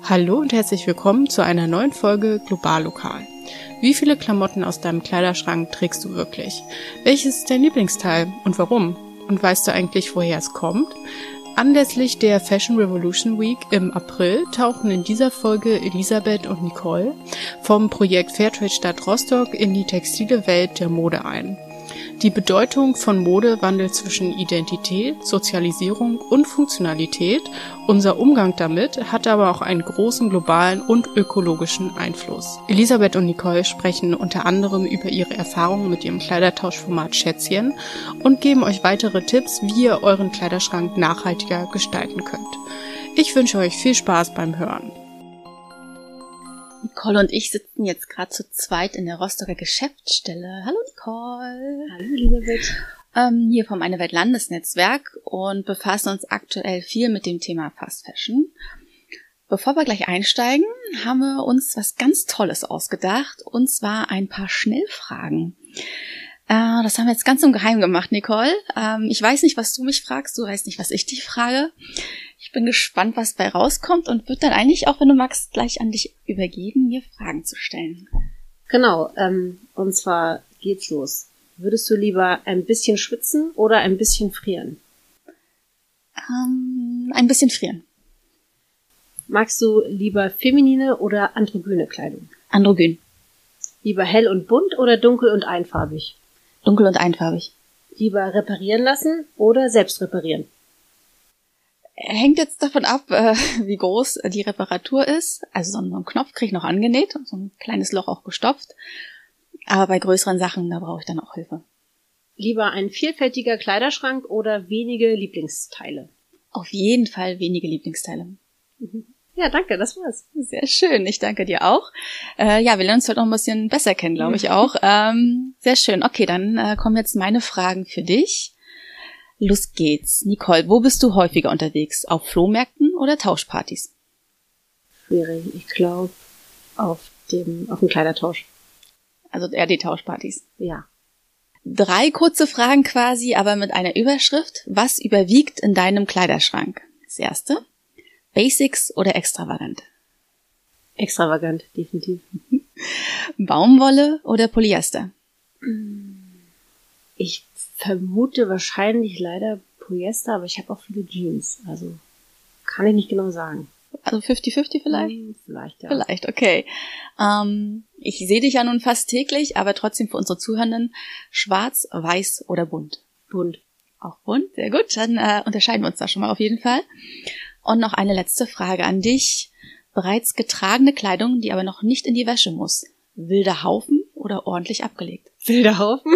Hallo und herzlich willkommen zu einer neuen Folge Global Lokal. Wie viele Klamotten aus deinem Kleiderschrank trägst du wirklich? Welches ist dein Lieblingsteil und warum? Und weißt du eigentlich, woher es kommt? Anlässlich der Fashion Revolution Week im April tauchen in dieser Folge Elisabeth und Nicole vom Projekt Fairtrade Stadt Rostock in die textile Welt der Mode ein. Die Bedeutung von Mode wandelt zwischen Identität, Sozialisierung und Funktionalität. Unser Umgang damit hat aber auch einen großen globalen und ökologischen Einfluss. Elisabeth und Nicole sprechen unter anderem über ihre Erfahrungen mit ihrem Kleidertauschformat Schätzchen und geben euch weitere Tipps, wie ihr euren Kleiderschrank nachhaltiger gestalten könnt. Ich wünsche euch viel Spaß beim Hören. Nicole und ich sitzen jetzt gerade zu zweit in der Rostocker Geschäftsstelle. Hallo Nicole. Hallo Elisabeth. Hier vom Eine Welt Landesnetzwerk und befassen uns aktuell viel mit dem Thema Fast Fashion. Bevor wir gleich einsteigen, haben wir uns was ganz Tolles ausgedacht, und zwar ein paar Schnellfragen. Das haben wir jetzt ganz im Geheimen gemacht, Nicole. Ich weiß nicht, was du mich fragst, du weißt nicht, was ich dich frage. Ich bin gespannt, was bei rauskommt und würde dann eigentlich auch, wenn du magst, gleich an dich übergeben, mir Fragen zu stellen. Genau, und zwar geht's los. Würdest du lieber ein bisschen schwitzen oder ein bisschen frieren? Ein bisschen frieren. Magst du lieber feminine oder androgyne Kleidung? Androgyn. Lieber hell und bunt oder dunkel und einfarbig? Dunkel und einfarbig. Lieber reparieren lassen oder selbst reparieren? Hängt jetzt davon ab, wie groß die Reparatur ist. Also so einen Knopf kriege ich noch angenäht und so ein kleines Loch auch gestopft. Aber bei größeren Sachen, da brauche ich dann auch Hilfe. Lieber ein vielfältiger Kleiderschrank oder wenige Lieblingsteile? Auf jeden Fall wenige Lieblingsteile. Ja, danke, das war's. Sehr schön, ich danke dir auch. Wir lernen uns heute noch ein bisschen besser kennen, glaube ich auch. Sehr schön. Okay, dann kommen jetzt meine Fragen für dich. Los geht's. Nicole, wo bist du häufiger unterwegs? Auf Flohmärkten oder Tauschpartys? Schwierig. Ich glaube, auf dem Kleidertausch. Also eher die Tauschpartys. Ja. 3 kurze Fragen quasi, aber mit einer Überschrift. Was überwiegt in deinem Kleiderschrank? Das erste. Basics oder extravagant? Extravagant, definitiv. Baumwolle oder Polyester? Ich vermute wahrscheinlich leider Polyester, aber ich habe auch viele Jeans. Also kann ich nicht genau sagen. Also 50-50 vielleicht? Vielleicht, ja. Vielleicht, okay. Ich sehe dich ja nun fast täglich, aber trotzdem für unsere Zuhörenden: schwarz, weiß oder bunt? Bunt. Auch bunt, sehr gut. Dann unterscheiden wir uns da schon mal auf jeden Fall. Und noch eine letzte Frage an dich. Bereits getragene Kleidung, die aber noch nicht in die Wäsche muss. Wilder Haufen oder ordentlich abgelegt? Wilder Haufen?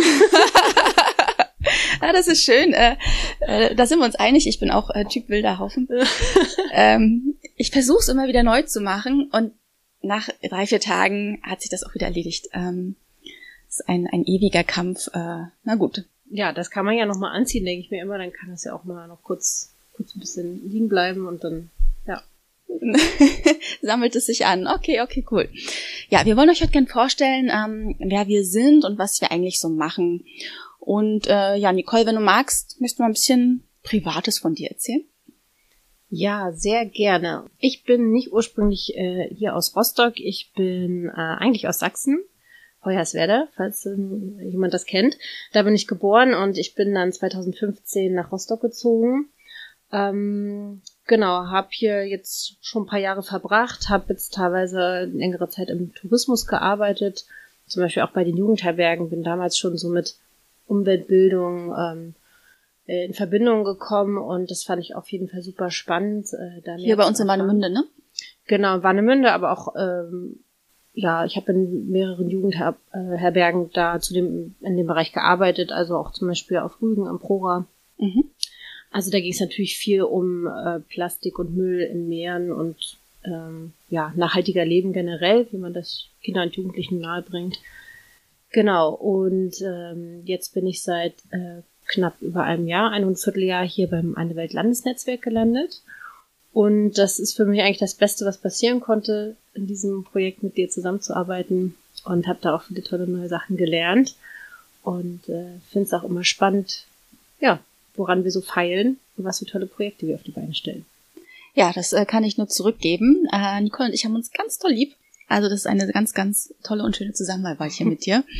Ja, das ist schön. Da sind wir uns einig. Ich bin auch Typ wilder Haufen. Ich versuche es immer wieder neu zu machen und nach 3-4 Tagen hat sich das auch wieder erledigt. Das ist ein ewiger Kampf. Na gut. Ja, das kann man ja nochmal anziehen, denke ich mir immer. Dann kann das ja auch mal noch kurz ein bisschen liegen bleiben und dann, ja. Sammelt es sich an. Okay, cool. Ja, wir wollen euch heute gerne vorstellen, wer wir sind und was wir eigentlich so machen. Und Nicole, wenn du magst, möchtest du mal ein bisschen Privates von dir erzählen? Ja, sehr gerne. Ich bin nicht ursprünglich hier aus Rostock. Ich bin eigentlich aus Sachsen, Hoyerswerda, falls jemand das kennt. Da bin ich geboren und ich bin dann 2015 nach Rostock gezogen. Habe hier jetzt schon ein paar Jahre verbracht, habe jetzt teilweise längere Zeit im Tourismus gearbeitet, zum Beispiel auch bei den Jugendherbergen, bin damals schon so mit Umweltbildung in Verbindung gekommen und das fand ich auf jeden Fall super spannend. Hier bei uns in Warnemünde, ne? Genau, Warnemünde, aber auch, ich habe in mehreren Jugendherbergen in dem Bereich gearbeitet, also auch zum Beispiel auf Rügen am Prora. Mhm. Also da ging es natürlich viel um Plastik und Müll in Meeren und nachhaltiger Leben generell, wie man das Kindern und Jugendlichen nahebringt. Genau, und jetzt bin ich seit knapp über einem Jahr, 1,25 Jahr hier beim Eine Welt Landesnetzwerk gelandet. Und das ist für mich eigentlich das Beste, was passieren konnte, in diesem Projekt mit dir zusammenzuarbeiten und habe da auch viele tolle neue Sachen gelernt und finde es auch immer spannend, ja, woran wir so feilen und was für tolle Projekte wir auf die Beine stellen. Ja, das kann ich nur zurückgeben. Nicole und ich haben uns ganz toll lieb. Also das ist eine ganz, ganz tolle und schöne Zusammenarbeit hier mit dir.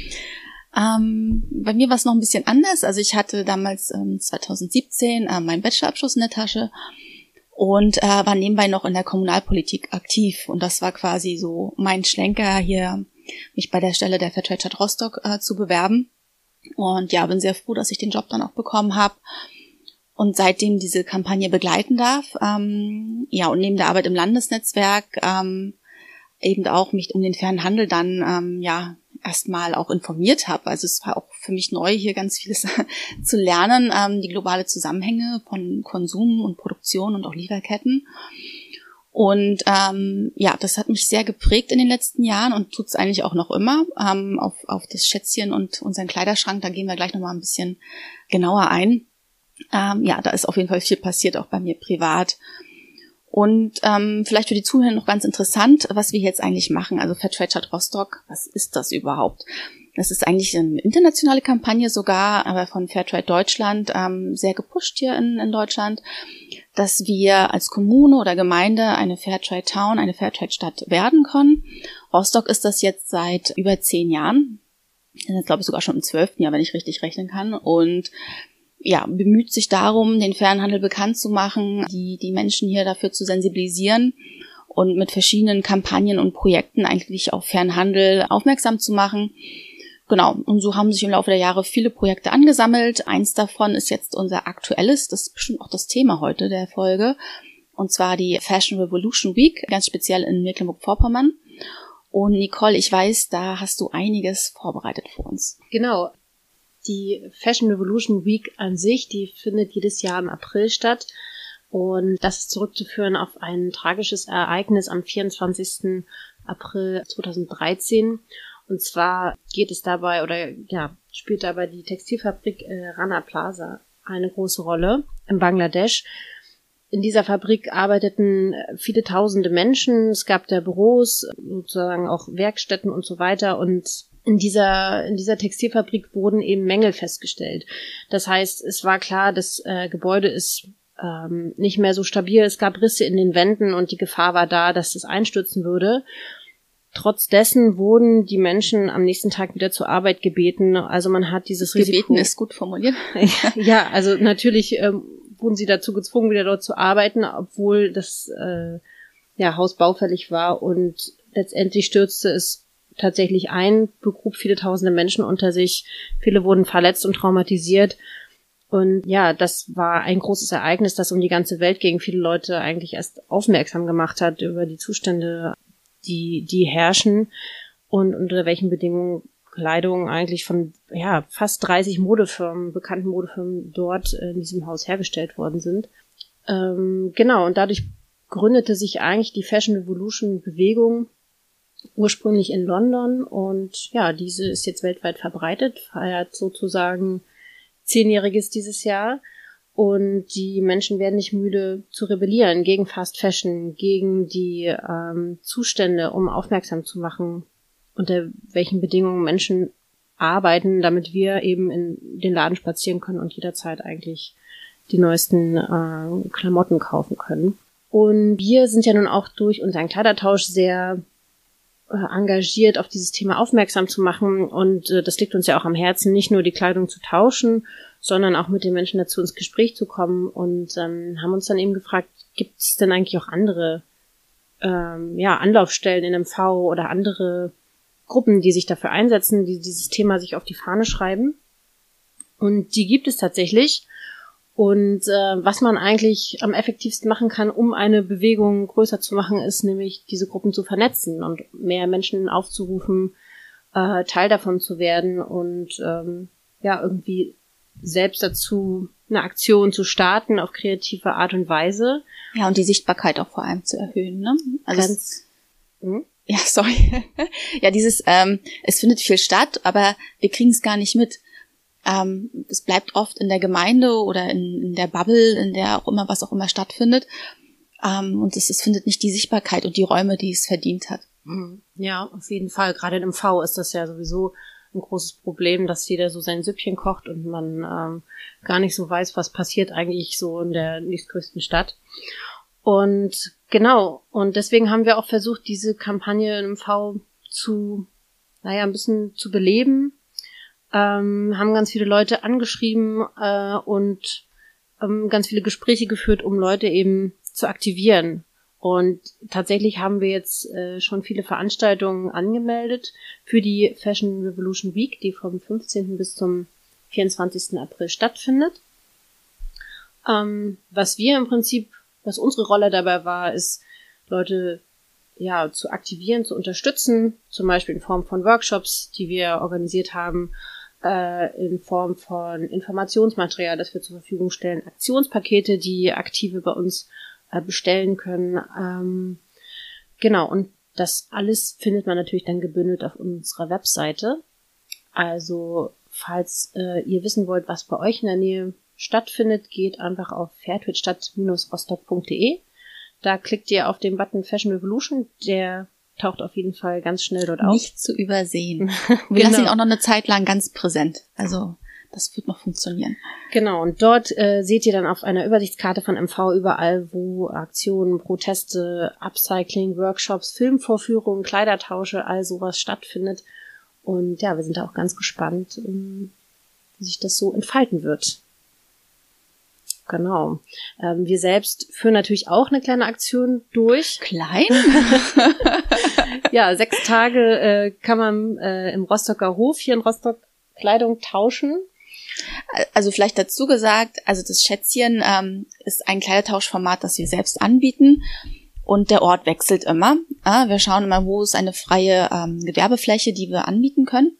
Bei mir war es noch ein bisschen anders. Also ich hatte damals 2017 meinen Bachelorabschluss in der Tasche und war nebenbei noch in der Kommunalpolitik aktiv. Und das war quasi so mein Schlenker, hier mich bei der Stelle der Fairtrade Stadt Rostock zu bewerben. Und ja, bin sehr froh, dass ich den Job dann auch bekommen habe und seitdem diese Kampagne begleiten darf. Und neben der Arbeit im Landesnetzwerk eben auch mich um den fairen Handel dann erstmal auch informiert habe. Also es war auch für mich neu, hier ganz vieles zu lernen, die globale Zusammenhänge von Konsum und Produktion und auch Lieferketten. Und das hat mich sehr geprägt in den letzten Jahren und tut es eigentlich auch noch immer. Auf das Schätzchen und unseren Kleiderschrank, da gehen wir gleich nochmal ein bisschen genauer ein. Da ist auf jeden Fall viel passiert, auch bei mir privat. Und vielleicht für die Zuhörer noch ganz interessant, was wir jetzt eigentlich machen. Also Fairtrade Stadt Rostock, was ist das überhaupt? Das ist eigentlich eine internationale Kampagne sogar, aber von Fairtrade Deutschland sehr gepusht hier in Deutschland, dass wir als Kommune oder Gemeinde eine Fairtrade Town, eine Fairtrade Stadt werden können. Rostock ist das jetzt seit über 10 Jahren. Das ist jetzt, glaube ich, sogar schon im 12. Jahr, wenn ich richtig rechnen kann. Und bemüht sich darum, den fairen Handel bekannt zu machen, die Menschen hier dafür zu sensibilisieren und mit verschiedenen Kampagnen und Projekten eigentlich auf fairen Handel aufmerksam zu machen. Genau, und so haben sich im Laufe der Jahre viele Projekte angesammelt. Eins davon ist jetzt unser aktuelles, das ist bestimmt auch das Thema heute der Folge, und zwar die Fashion Revolution Week, ganz speziell in Mecklenburg-Vorpommern. Und Nicole, ich weiß, da hast du einiges vorbereitet für uns. Genau. Die Fashion Revolution Week an sich, die findet jedes Jahr im April statt und das ist zurückzuführen auf ein tragisches Ereignis am 24. April 2013. Und zwar geht es dabei spielt dabei die Textilfabrik Rana Plaza eine große Rolle in Bangladesch. In dieser Fabrik arbeiteten viele tausende Menschen, es gab da Büros, sozusagen auch Werkstätten und so weiter, und in dieser Textilfabrik wurden eben Mängel festgestellt. Das heißt, es war klar, das Gebäude ist nicht mehr so stabil, es gab Risse in den Wänden und die Gefahr war da, dass es einstürzen würde. Trotz dessen wurden die Menschen am nächsten Tag wieder zur Arbeit gebeten. Also man hat dieses Risiko... Gebeten ist gut formuliert. Ja, also natürlich wurden sie dazu gezwungen, wieder dort zu arbeiten, obwohl das Haus baufällig war, und letztendlich stürzte es tatsächlich ein, begrub viele tausende Menschen unter sich, viele wurden verletzt und traumatisiert. Und ja, das war ein großes Ereignis, das um die ganze Welt ging, viele Leute eigentlich erst aufmerksam gemacht hat über die Zustände, die herrschen und unter welchen Bedingungen Kleidung eigentlich von fast 30 bekannten Modefirmen dort in diesem Haus hergestellt worden sind. Und dadurch gründete sich eigentlich die Fashion Revolution Bewegung ursprünglich in London, und diese ist jetzt weltweit verbreitet, feiert sozusagen 10-jähriges dieses Jahr, und die Menschen werden nicht müde zu rebellieren gegen Fast Fashion, gegen die Zustände, um aufmerksam zu machen, unter welchen Bedingungen Menschen arbeiten, damit wir eben in den Laden spazieren können und jederzeit eigentlich die neuesten Klamotten kaufen können. Und wir sind ja nun auch durch unseren Kleidertausch sehr engagiert, auf dieses Thema aufmerksam zu machen, und das liegt uns ja auch am Herzen, nicht nur die Kleidung zu tauschen, sondern auch mit den Menschen dazu ins Gespräch zu kommen, und haben uns dann eben gefragt, gibt es denn eigentlich auch andere Anlaufstellen in MV oder andere Gruppen, die sich dafür einsetzen, die dieses Thema sich auf die Fahne schreiben, und die gibt es tatsächlich. Und was man eigentlich am effektivsten machen kann, um eine Bewegung größer zu machen, ist nämlich diese Gruppen zu vernetzen und mehr Menschen aufzurufen, Teil davon zu werden und irgendwie selbst dazu eine Aktion zu starten auf kreative Art und Weise. Ja, und die Sichtbarkeit auch vor allem zu erhöhen, ne? Also es findet viel statt, aber wir kriegen es gar nicht mit. Es bleibt oft in der Gemeinde oder in der Bubble, in der auch immer, was auch immer stattfindet. Und es findet nicht die Sichtbarkeit und die Räume, die es verdient hat. Ja, auf jeden Fall. Gerade in MV ist das ja sowieso ein großes Problem, dass jeder so sein Süppchen kocht und man gar nicht so weiß, was passiert eigentlich so in der nächstgrößten Stadt. Und genau, und deswegen haben wir auch versucht, diese Kampagne im MV ein bisschen zu beleben. Haben ganz viele Leute angeschrieben und ganz viele Gespräche geführt, um Leute eben zu aktivieren. Und tatsächlich haben wir jetzt schon viele Veranstaltungen angemeldet für die Fashion Revolution Week, die vom 15. bis zum 24. April stattfindet. Was unsere Rolle dabei war, ist, Leute zu aktivieren, zu unterstützen, zum Beispiel in Form von Workshops, die wir organisiert haben, in Form von Informationsmaterial, das wir zur Verfügung stellen, Aktionspakete, die Aktive bei uns bestellen können. Genau, und das alles findet man natürlich dann gebündelt auf unserer Webseite. Also, falls ihr wissen wollt, was bei euch in der Nähe stattfindet, geht einfach auf fairtradestadt-rostock.de. Da klickt ihr auf den Button Fashion Revolution, der taucht auf jeden Fall ganz schnell dort auf. Nicht zu übersehen. Wir lassen ihn auch noch eine Zeit lang ganz präsent. Also das wird noch funktionieren. Genau, und dort seht ihr dann auf einer Übersichtskarte von MV überall, wo Aktionen, Proteste, Upcycling, Workshops, Filmvorführungen, Kleidertausche, all sowas stattfindet. Und ja, wir sind da auch ganz gespannt, wie sich das so entfalten wird. Genau. Wir selbst führen natürlich auch eine kleine Aktion durch. Klein? Ja, 6 Tage kann man im Rostocker Hof hier in Rostock Kleidung tauschen. Also vielleicht dazu gesagt, also das Schätzchen ist ein Kleidertauschformat, das wir selbst anbieten und der Ort wechselt immer. Wir schauen immer, wo ist eine freie Gewerbefläche, die wir anbieten können.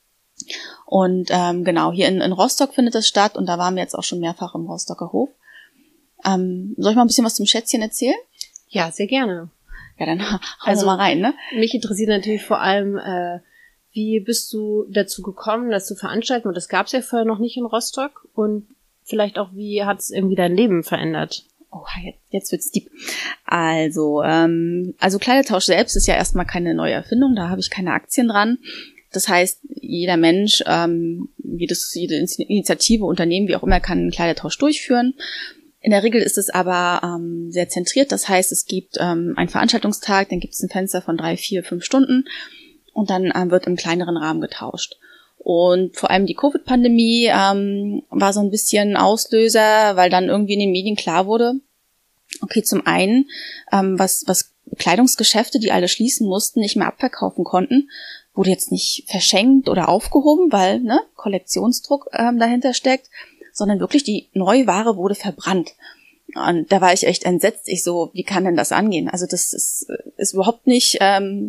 Und genau, hier in Rostock findet das statt und da waren wir jetzt auch schon mehrfach im Rostocker Hof. Soll ich mal ein bisschen was zum Schätzchen erzählen? Ja, sehr gerne. Ja, dann hauen wir mal rein, ne? Mich interessiert natürlich vor allem, wie bist du dazu gekommen, das zu veranstalten? Und das gab es ja vorher noch nicht in Rostock. Und vielleicht auch, wie hat es irgendwie dein Leben verändert? Oh, jetzt wird's deep. Also Kleidertausch selbst ist ja erstmal keine neue Erfindung, da habe ich keine Aktien dran. Das heißt, jeder Mensch, jede Initiative, Unternehmen, wie auch immer, kann einen Kleidertausch durchführen. In der Regel ist es aber sehr zentriert. Das heißt, es gibt einen Veranstaltungstag, dann gibt es ein Fenster von 3, 4, 5 Stunden und dann wird im kleineren Rahmen getauscht. Und vor allem die Covid-Pandemie war so ein bisschen Auslöser, weil dann irgendwie in den Medien klar wurde, okay, zum einen, was Kleidungsgeschäfte, die alle schließen mussten, nicht mehr abverkaufen konnten, wurde jetzt nicht verschenkt oder aufgehoben, weil Kollektionsdruck dahinter steckt, sondern wirklich die Neuware wurde verbrannt. Und da war ich echt entsetzt. Ich so, wie kann denn das angehen? Also das ist überhaupt nicht,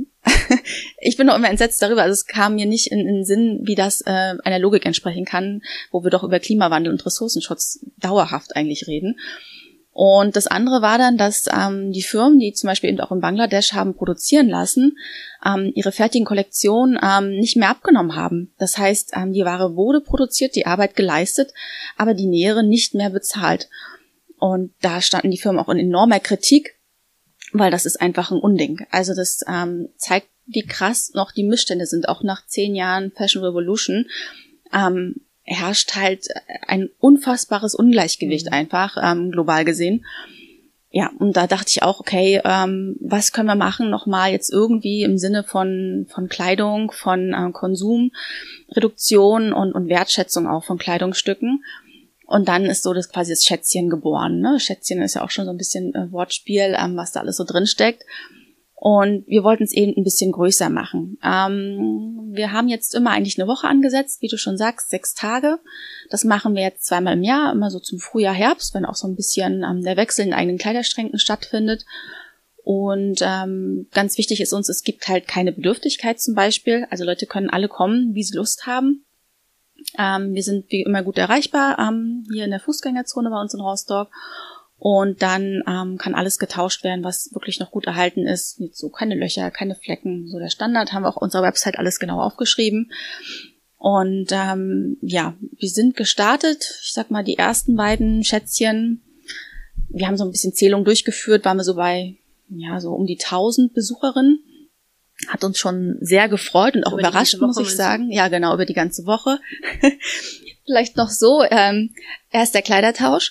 ich bin noch immer entsetzt darüber. Also es kam mir nicht in den Sinn, wie das einer Logik entsprechen kann, wo wir doch über Klimawandel und Ressourcenschutz dauerhaft eigentlich reden. Und das andere war dann, dass die Firmen, die zum Beispiel eben auch in Bangladesch haben produzieren lassen, ihre fertigen Kollektionen nicht mehr abgenommen haben. Das heißt, die Ware wurde produziert, die Arbeit geleistet, aber die Näherin nicht mehr bezahlt. Und da standen die Firmen auch in enormer Kritik, weil das ist einfach ein Unding. Also das zeigt, wie krass noch die Missstände sind. Auch nach 10 Jahren Fashion Revolution herrscht halt ein unfassbares Ungleichgewicht einfach, global gesehen. Ja, und da dachte ich auch, okay, was können wir machen nochmal jetzt irgendwie im Sinne von Kleidung, von Konsumreduktion und Wertschätzung auch von Kleidungsstücken. Und dann ist so das quasi das Schätzchen geboren. Ne? Schätzchen ist ja auch schon so ein bisschen Wortspiel, was da alles so drin steckt. Und wir wollten es eben ein bisschen größer machen. Wir haben jetzt immer eigentlich eine Woche angesetzt, wie du schon sagst, 6 Tage. Das machen wir jetzt 2-mal im Jahr, immer so zum Frühjahr, Herbst, wenn auch so ein bisschen der Wechsel in eigenen Kleiderschränken stattfindet. Und ganz wichtig ist uns, es gibt halt keine Bedürftigkeit zum Beispiel. Also Leute können alle kommen, wie sie Lust haben. Wir sind wie immer gut erreichbar hier in der Fußgängerzone bei uns in Rostock. Und dann kann alles getauscht werden, was wirklich noch gut erhalten ist. Jetzt so keine Löcher, keine Flecken, so der Standard. Haben wir auch auf unserer Website alles genau aufgeschrieben. Und wir sind gestartet. Ich sag mal, die ersten beiden Schätzchen, wir haben so ein bisschen Zählung durchgeführt, waren wir so bei so um die 1000 Besucherinnen. Hat uns schon sehr gefreut und auch überrascht, muss ich sagen. Ja, genau, über die ganze Woche. Vielleicht noch so, erst der Kleidertausch.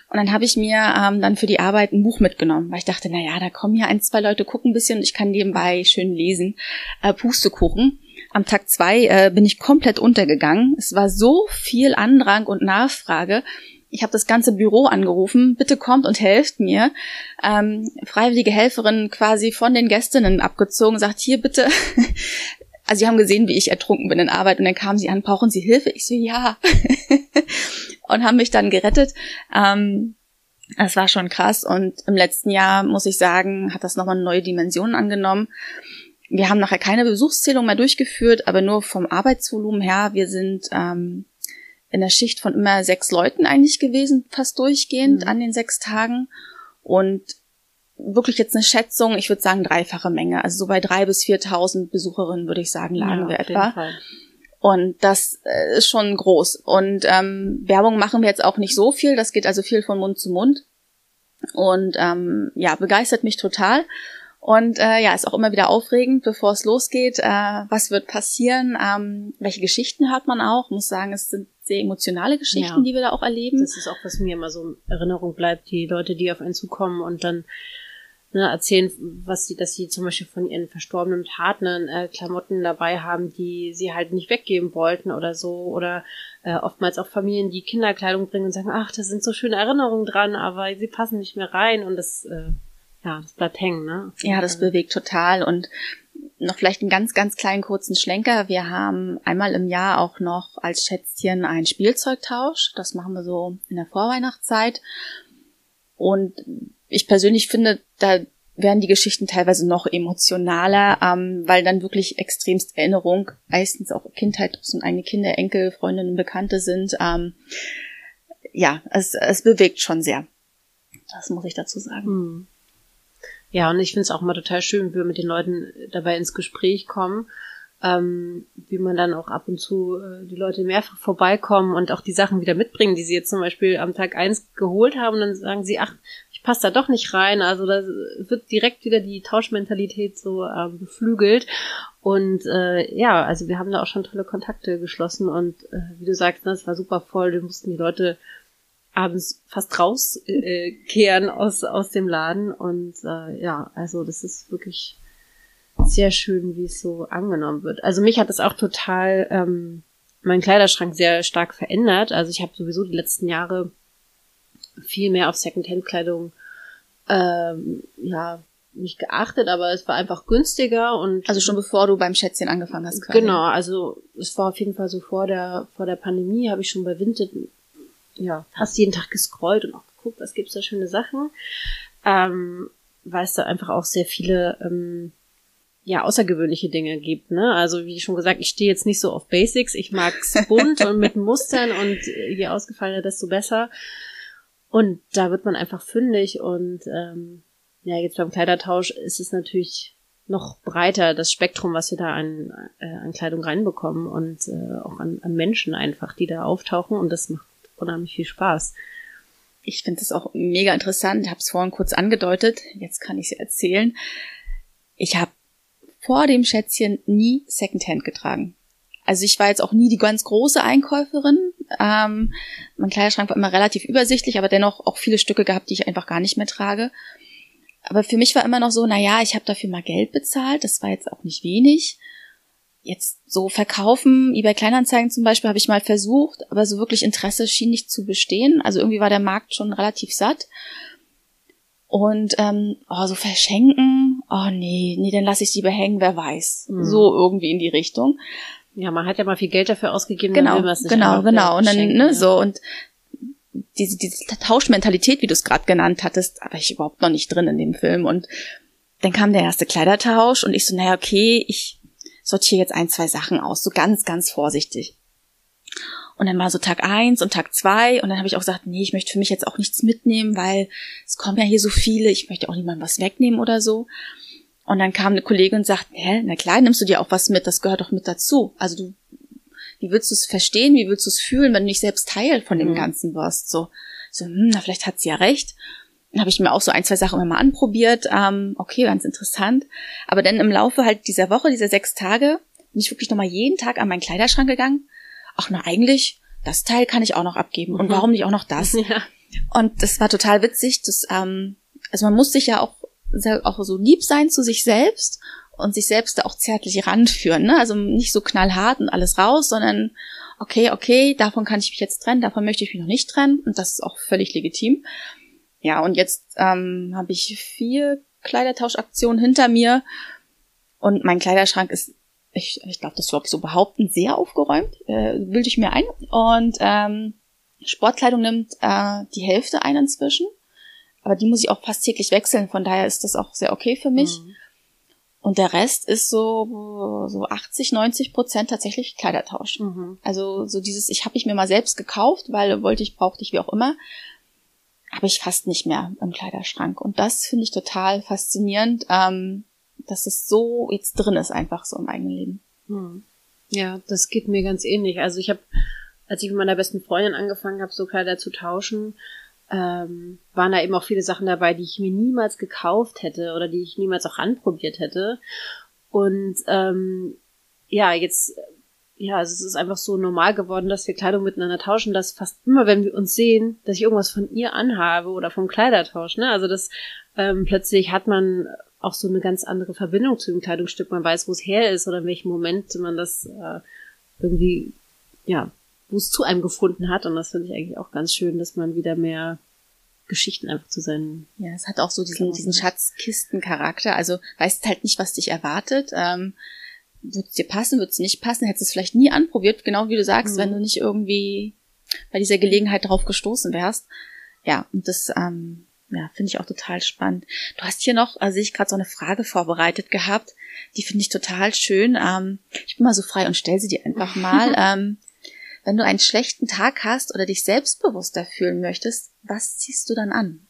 Und dann habe ich mir dann für die Arbeit ein Buch mitgenommen, weil ich dachte, naja, da kommen ja 1, 2 Leute, gucken ein bisschen und ich kann nebenbei schön lesen. Pustekuchen. Am Tag 2 bin ich komplett untergegangen. Es war so viel Andrang und Nachfrage. Ich habe das ganze Büro angerufen, bitte kommt und helft mir. Freiwillige Helferin quasi von den Gästinnen abgezogen, sagt, hier bitte. Also sie haben gesehen, wie ich ertrunken bin in Arbeit und dann kamen sie an, brauchen Sie Hilfe? Ich so, ja. Und haben mich dann gerettet. Das war schon krass und im letzten Jahr, muss ich sagen, hat das nochmal neue Dimensionen angenommen. Wir haben nachher keine Besuchszählung mehr durchgeführt, aber nur vom Arbeitsvolumen her. Wir sind in der Schicht von immer 6 Leuten eigentlich gewesen, fast durchgehend an den 6 Tagen. Und wirklich jetzt eine Schätzung, ich würde sagen 3-fache Menge. Also so bei 3.000 bis 4.000 Besucherinnen, würde ich sagen, lagen wir etwa. Und das ist schon groß. Und Werbung machen wir jetzt auch nicht so viel. Das geht also viel von Mund zu Mund. Und begeistert mich total. Und ist auch immer wieder aufregend, bevor es losgeht. Was wird passieren? Welche Geschichten hört man auch? Ich muss sagen, es sind sehr emotionale Geschichten, die wir da auch erleben. Das ist auch, was mir immer so in Erinnerung bleibt. Die Leute, die auf einen zukommen und dann erzählen, dass sie zum Beispiel von ihren verstorbenen Partnern Klamotten dabei haben, die sie halt nicht weggeben wollten oder so. Oder oftmals auch Familien, die Kinderkleidung bringen und sagen, ach, da sind so schöne Erinnerungen dran, aber sie passen nicht mehr rein. Und das bleibt hängen, ne? Ja, das bewegt total. Und noch vielleicht einen ganz, ganz kleinen kurzen Schlenker. Wir haben einmal im Jahr auch noch als Schätzchen einen Spielzeugtausch. Das machen wir so in der Vorweihnachtszeit. Und ich persönlich finde, da werden die Geschichten teilweise noch emotionaler, weil dann wirklich extremst Erinnerung, meistens auch Kindheit, und eigene Kinder, Enkel, Freundinnen, Bekannte sind. Es bewegt schon sehr. Das muss ich dazu sagen. Ja, und ich finde es auch immer total schön, wie wir mit den Leuten dabei ins Gespräch kommen, wie man dann auch ab und zu die Leute mehrfach vorbeikommen und auch die Sachen wieder mitbringen, die sie jetzt zum Beispiel am Tag 1 geholt haben. Und dann sagen sie, ach, ich passe da doch nicht rein. Also da wird direkt wieder die Tauschmentalität so beflügelt. Und also wir haben da auch schon tolle Kontakte geschlossen. Und wie du sagst, das war super voll. Wir mussten die Leute abends fast rauskehren aus dem Laden. Und also das ist wirklich sehr schön, wie es so angenommen wird. Also mich hat es auch total meinen Kleiderschrank sehr stark verändert. Also ich habe sowieso die letzten Jahre viel mehr auf Secondhand-Kleidung nicht geachtet, aber es war einfach günstiger. Und also schon bevor du beim Schätzchen angefangen hast. Quasi. Genau, also es war auf jeden Fall so vor der Pandemie, habe ich schon bei Vinted fast jeden Tag gescrollt und auch geguckt, was gibt's da schöne Sachen. Weil es da einfach auch sehr viele außergewöhnliche Dinge gibt, ne? Also wie schon gesagt, ich stehe jetzt nicht so auf Basics, ich mag's bunt und mit Mustern und je ausgefallener, desto besser. Und da wird man einfach fündig und jetzt beim Kleidertausch ist es natürlich noch breiter, das Spektrum, was wir da an Kleidung reinbekommen und auch an Menschen einfach, die da auftauchen, und das macht unheimlich viel Spaß. Ich finde das auch mega interessant, ich habe es vorhin kurz angedeutet, jetzt kann ich es erzählen. Ich habe vor dem Schätzchen nie Secondhand getragen. Also ich war jetzt auch nie die ganz große Einkäuferin. Mein Kleiderschrank war immer relativ übersichtlich, aber dennoch auch viele Stücke gehabt, die ich einfach gar nicht mehr trage. Aber für mich war immer noch so, ich habe dafür mal Geld bezahlt, das war jetzt auch nicht wenig. Jetzt so verkaufen, eBay Kleinanzeigen zum Beispiel, habe ich mal versucht, aber so wirklich Interesse schien nicht zu bestehen. Also irgendwie war der Markt schon relativ satt. Und so verschenken, nee, dann lasse ich es lieber hängen, wer weiß. So irgendwie in die Richtung. Ja, man hat ja mal viel Geld dafür ausgegeben, genau, dann will man es nicht genau. Und dann, so. Und diese Tauschmentalität, wie du es gerade genannt hattest, war ich überhaupt noch nicht drin in dem Film. Und dann kam der erste Kleidertausch und ich so, okay, ich sortiere jetzt 1, 2 Sachen aus, so ganz, ganz vorsichtig. Und dann war so Tag 1 und Tag 2 und dann habe ich auch gesagt, nee, ich möchte für mich jetzt auch nichts mitnehmen, weil es kommen ja hier so viele, ich möchte auch niemandem was wegnehmen oder so. Und dann kam eine Kollegin und sagt, na klar, nimmst du dir auch was mit, das gehört doch mit dazu. Also wie willst du es verstehen, wie willst du es fühlen, wenn du nicht selbst Teil von dem Ganzen wirst? So, vielleicht hat sie ja recht. Dann habe ich mir auch so 1, 2 Sachen immer mal anprobiert. Okay, ganz interessant. Aber dann im Laufe halt dieser Woche, dieser 6 Tage, bin ich wirklich nochmal jeden Tag an meinen Kleiderschrank gegangen. Ach, eigentlich, das Teil kann ich auch noch abgeben. Und warum nicht auch noch das? Ja. Und das war total witzig. Also man muss sich ja auch so lieb sein zu sich selbst und sich selbst da auch zärtlich ranführen, ne? Also nicht so knallhart und alles raus, sondern okay, davon kann ich mich jetzt trennen, davon möchte ich mich noch nicht trennen und das ist auch völlig legitim. Ja, und jetzt habe ich 4 Kleidertauschaktionen hinter mir und mein Kleiderschrank ist, ich glaube, das glaube ich so behaupten, sehr aufgeräumt, bilde ich mir ein. Und Sportkleidung nimmt die Hälfte ein inzwischen, aber die muss ich auch fast täglich wechseln, von daher ist das auch sehr okay für mich. Mhm. Und der Rest ist so 80-90% tatsächlich Kleidertausch. Mhm. Also so dieses, ich habe ich mir mal selbst gekauft, weil brauchte ich, wie auch immer, habe ich fast nicht mehr im Kleiderschrank. Und das finde ich total faszinierend, dass es so jetzt drin ist, einfach so im eigenen Leben. Mhm. Ja, das geht mir ganz ähnlich. Also als ich mit meiner besten Freundin angefangen habe, so Kleider zu tauschen, waren da eben auch viele Sachen dabei, die ich mir niemals gekauft hätte oder die ich niemals auch anprobiert hätte. Und also es ist einfach so normal geworden, dass wir Kleidung miteinander tauschen, dass fast immer, wenn wir uns sehen, dass ich irgendwas von ihr anhabe oder vom Kleidertausch. Ne? Also das plötzlich hat man auch so eine ganz andere Verbindung zu dem Kleidungsstück. Man weiß, wo es her ist oder in welchem Moment man das irgendwie, ja, wo es zu einem gefunden hat. Und das finde ich eigentlich auch ganz schön, dass man wieder mehr Geschichten einfach zu seinen... Ja, es hat auch so diesen Schatzkisten-Charakter. Also weißt halt nicht, was dich erwartet. Wird es dir passen, wird es nicht passen? Hättest du es vielleicht nie anprobiert, genau wie du sagst, wenn du nicht irgendwie bei dieser Gelegenheit drauf gestoßen wärst. Ja, und das finde ich auch total spannend. Du hast hier noch, sehe ich gerade so eine Frage vorbereitet gehabt, die finde ich total schön. Ich bin mal so frei und stell sie dir einfach mal. Wenn du einen schlechten Tag hast oder dich selbstbewusster fühlen möchtest, was ziehst du dann an?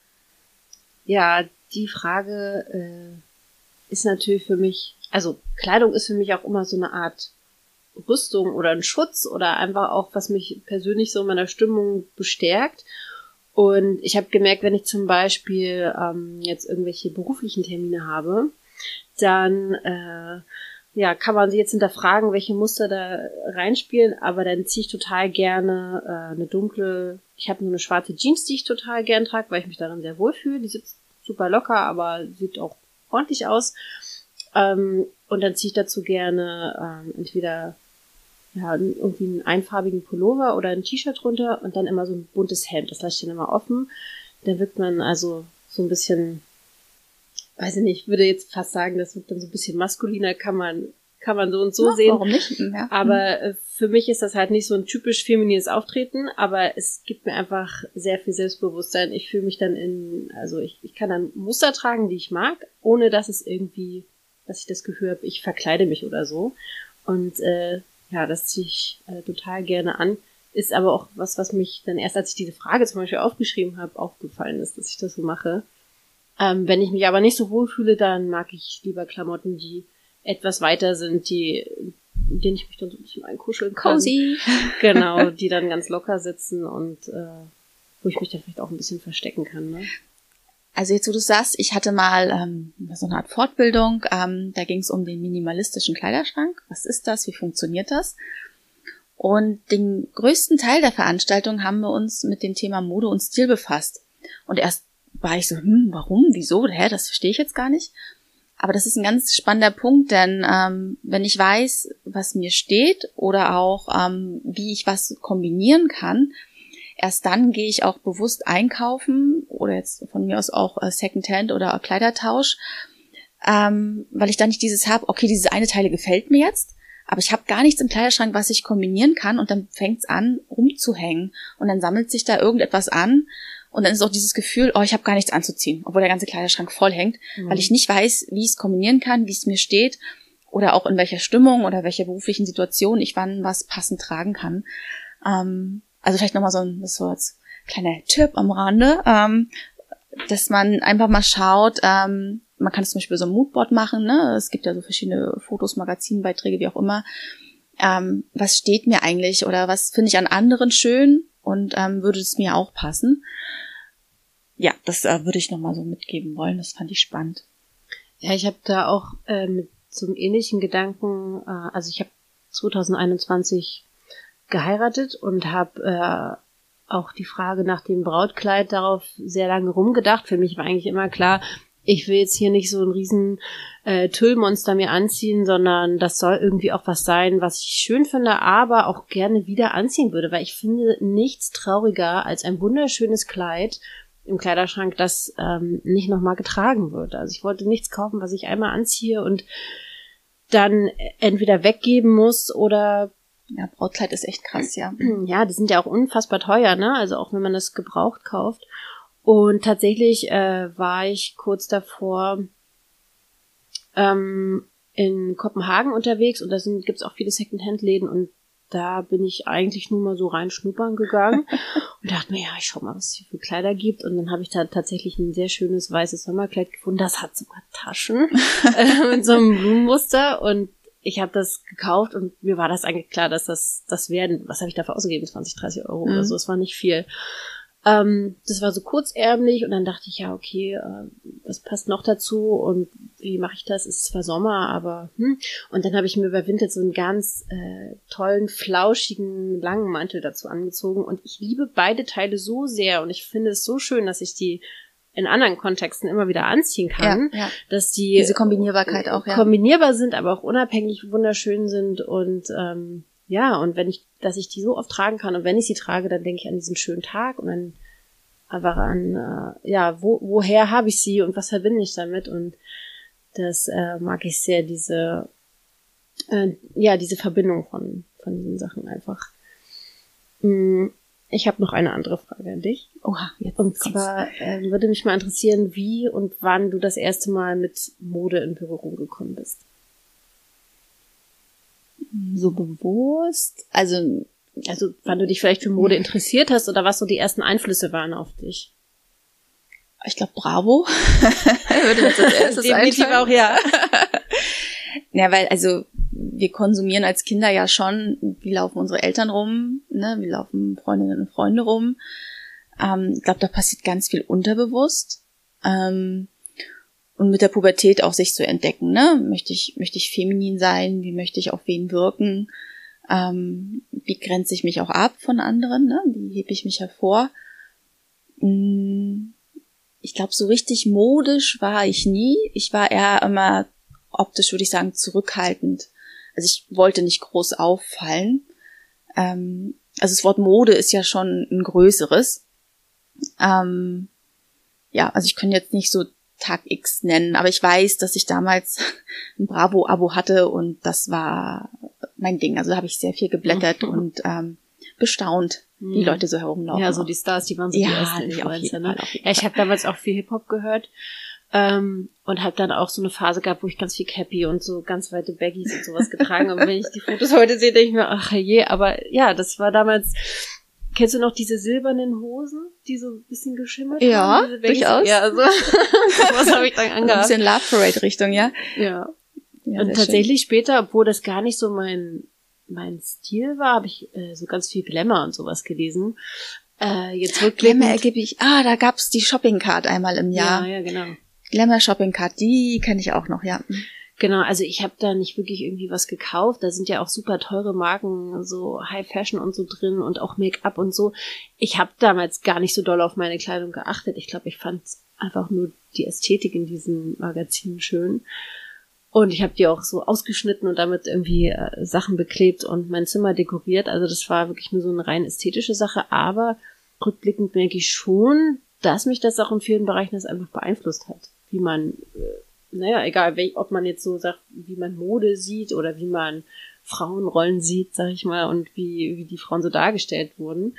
Ja, die Frage ist natürlich für mich, also Kleidung ist für mich auch immer so eine Art Rüstung oder ein Schutz oder einfach auch, was mich persönlich so in meiner Stimmung bestärkt. Und ich habe gemerkt, wenn ich zum Beispiel jetzt irgendwelche beruflichen Termine habe, dann kann man sich jetzt hinterfragen, welche Muster da reinspielen, aber dann ziehe ich total gerne ich habe nur eine schwarze Jeans, die ich total gern trage, weil ich mich darin sehr wohlfühle. Die sitzt super locker, aber sieht auch ordentlich aus. Und dann ziehe ich dazu gerne entweder irgendwie einen einfarbigen Pullover oder ein T-Shirt drunter und dann immer so ein buntes Hemd. Das lasse ich dann immer offen. Dann wirkt man also so ein bisschen, weiß ich nicht, würde jetzt fast sagen, das wird dann so ein bisschen maskuliner, kann man so und so sehen. Warum nicht? Ja. Aber für mich ist das halt nicht so ein typisch feminines Auftreten, aber es gibt mir einfach sehr viel Selbstbewusstsein. Ich fühle mich dann ich kann dann Muster tragen, die ich mag, ohne dass es irgendwie, dass ich das Gefühl habe, ich verkleide mich oder so. Und das ziehe ich total gerne an. Ist aber auch was mich dann erst, als ich diese Frage zum Beispiel aufgeschrieben habe, aufgefallen ist, dass ich das so mache. Wenn ich mich aber nicht so wohl fühle, dann mag ich lieber Klamotten, die etwas weiter sind, in denen ich mich dann so ein bisschen einkuscheln kann. Cozy. Genau, die dann ganz locker sitzen und wo ich mich dann vielleicht auch ein bisschen verstecken kann. Ne? Also jetzt, wo du sagst, ich hatte mal so eine Art Fortbildung, da ging es um den minimalistischen Kleiderschrank. Was ist das? Wie funktioniert das? Und den größten Teil der Veranstaltung haben wir uns mit dem Thema Mode und Stil befasst. Und erst war ich so, warum, wieso, das verstehe ich jetzt gar nicht. Aber das ist ein ganz spannender Punkt, denn wenn ich weiß, was mir steht oder auch wie ich was kombinieren kann, erst dann gehe ich auch bewusst einkaufen oder jetzt von mir aus auch Secondhand oder Kleidertausch, weil ich dann nicht dieses habe, okay, diese eine Teile gefällt mir jetzt, aber ich habe gar nichts im Kleiderschrank, was ich kombinieren kann und dann fängt's an rumzuhängen und dann sammelt sich da irgendetwas an und dann ist auch dieses Gefühl, ich habe gar nichts anzuziehen, obwohl der ganze Kleiderschrank voll hängt, weil ich nicht weiß, wie ich es kombinieren kann, wie es mir steht oder auch in welcher Stimmung oder welcher beruflichen Situation ich wann was passend tragen kann. Also vielleicht nochmal das so als kleiner Tipp am Rande, dass man einfach mal schaut, man kann zum Beispiel so ein Moodboard machen, ne? Es gibt ja so verschiedene Fotos, Magazinbeiträge, wie auch immer. Was steht mir eigentlich oder was finde ich an anderen schön und würde es mir auch passen? Ja, das würde ich nochmal so mitgeben wollen. Das fand ich spannend. Ja, ich habe da auch mit so einem ähnlichen Gedanken, also ich habe 2021 geheiratet und habe auch die Frage nach dem Brautkleid darauf sehr lange rumgedacht. Für mich war eigentlich immer klar, ich will jetzt hier nicht so ein riesen Tüllmonster mir anziehen, sondern das soll irgendwie auch was sein, was ich schön finde, aber auch gerne wieder anziehen würde, weil ich finde nichts trauriger als ein wunderschönes Kleid im Kleiderschrank, das nicht nochmal getragen wird. Also ich wollte nichts kaufen, was ich einmal anziehe und dann entweder weggeben muss oder... Ja, Brautkleid ist echt krass, ja. Ja, die sind ja auch unfassbar teuer, ne? Also auch wenn man das gebraucht kauft. Und tatsächlich war ich kurz davor in Kopenhagen unterwegs und da gibt's auch viele Secondhand-Läden und da bin ich eigentlich nur mal so reinschnuppern gegangen und dachte mir, ja, ich schau mal, was es hier für Kleider gibt. Und dann habe ich da tatsächlich ein sehr schönes weißes Sommerkleid gefunden. Das hat sogar Taschen mit so einem Blumenmuster und ich habe das gekauft und mir war das eigentlich klar, dass das werden, was habe ich dafür ausgegeben? 20, 30 Euro oder so, es war nicht viel. Das war so kurzärmlich und dann dachte ich, ja, okay, was passt noch dazu und wie mache ich das? Es ist zwar Sommer, aber Und dann habe ich mir über Winter so einen ganz tollen, flauschigen, langen Mantel dazu angezogen und ich liebe beide Teile so sehr und ich finde es so schön, dass ich die in anderen Kontexten immer wieder anziehen kann, dass die diese Kombinierbarkeit auch kombinierbar sind, aber auch unabhängig wunderschön sind und und dass ich die so oft tragen kann und wenn ich sie trage, dann denke ich an diesen schönen Tag und dann einfach an woher habe ich sie und was verbinde ich damit und das mag ich sehr, diese Verbindung von diesen Sachen einfach. Ich habe noch eine andere Frage an dich. Oha, jetzt und zwar würde mich mal interessieren, wie und wann du das erste Mal mit Mode in Berührung gekommen bist. So bewusst, also wann du dich vielleicht für Mode interessiert hast oder was so die ersten Einflüsse waren auf dich. Ich glaube Bravo würde mir als erstes definitiv einfallen. Auch, ja. Ja, weil also wir konsumieren als Kinder ja schon, wie laufen unsere Eltern rum, ne, wie laufen Freundinnen und Freunde rum. Ich glaube, da passiert ganz viel unterbewusst. Und mit der Pubertät auch sich zu entdecken, ne? Möchte ich feminin sein? Wie möchte ich auf wen wirken? Wie grenze ich mich auch ab von anderen, ne? Wie hebe ich mich hervor? Ich glaube, so richtig modisch war ich nie. Ich war eher immer optisch, würde ich sagen, zurückhaltend. Also ich wollte nicht groß auffallen. Also das Wort Mode ist ja schon ein größeres. Also ich kann jetzt nicht so Tag X nennen, aber ich weiß, dass ich damals ein Bravo-Abo hatte und das war mein Ding. Also da habe ich sehr viel geblättert und bestaunt, wie Leute so herumlaufen. Ja, so die Stars, die waren so die ersten Influencer, ne? Ja, ich habe damals auch viel Hip-Hop gehört und habe dann auch so eine Phase gehabt, wo ich ganz viel Cappy und so ganz weite Baggies und sowas getragen und wenn ich die Fotos heute sehe, denke ich mir, ach je, aber ja, das war damals... Kennst du noch diese silbernen Hosen, die so ein bisschen geschimmert haben? Ja, durchaus. Ja, so. Was habe ich dann angehabt? Ein bisschen Love Parade Richtung, ja. Ja. Und tatsächlich später, obwohl das gar nicht so mein Stil war, habe ich so ganz viel Glamour und sowas gelesen. Jetzt rückblickend. Glamour ergebe ich, da gab's die Shopping Card einmal im Jahr. Ja, genau. Glamour Shopping Card, die kenne ich auch noch, ja. Genau, also ich habe da nicht wirklich irgendwie was gekauft. Da sind ja auch super teure Marken, so High Fashion und so drin und auch Make-up und so. Ich habe damals gar nicht so doll auf meine Kleidung geachtet. Ich glaube, ich fand einfach nur die Ästhetik in diesen Magazinen schön. Und ich habe die auch so ausgeschnitten und damit irgendwie Sachen beklebt und mein Zimmer dekoriert. Also das war wirklich nur so eine rein ästhetische Sache. Aber rückblickend merke ich schon, dass mich das auch in vielen Bereichen das einfach beeinflusst hat. Wie man... egal, ob man jetzt so sagt, wie man Mode sieht oder wie man Frauenrollen sieht, sag ich mal, und wie die Frauen so dargestellt wurden.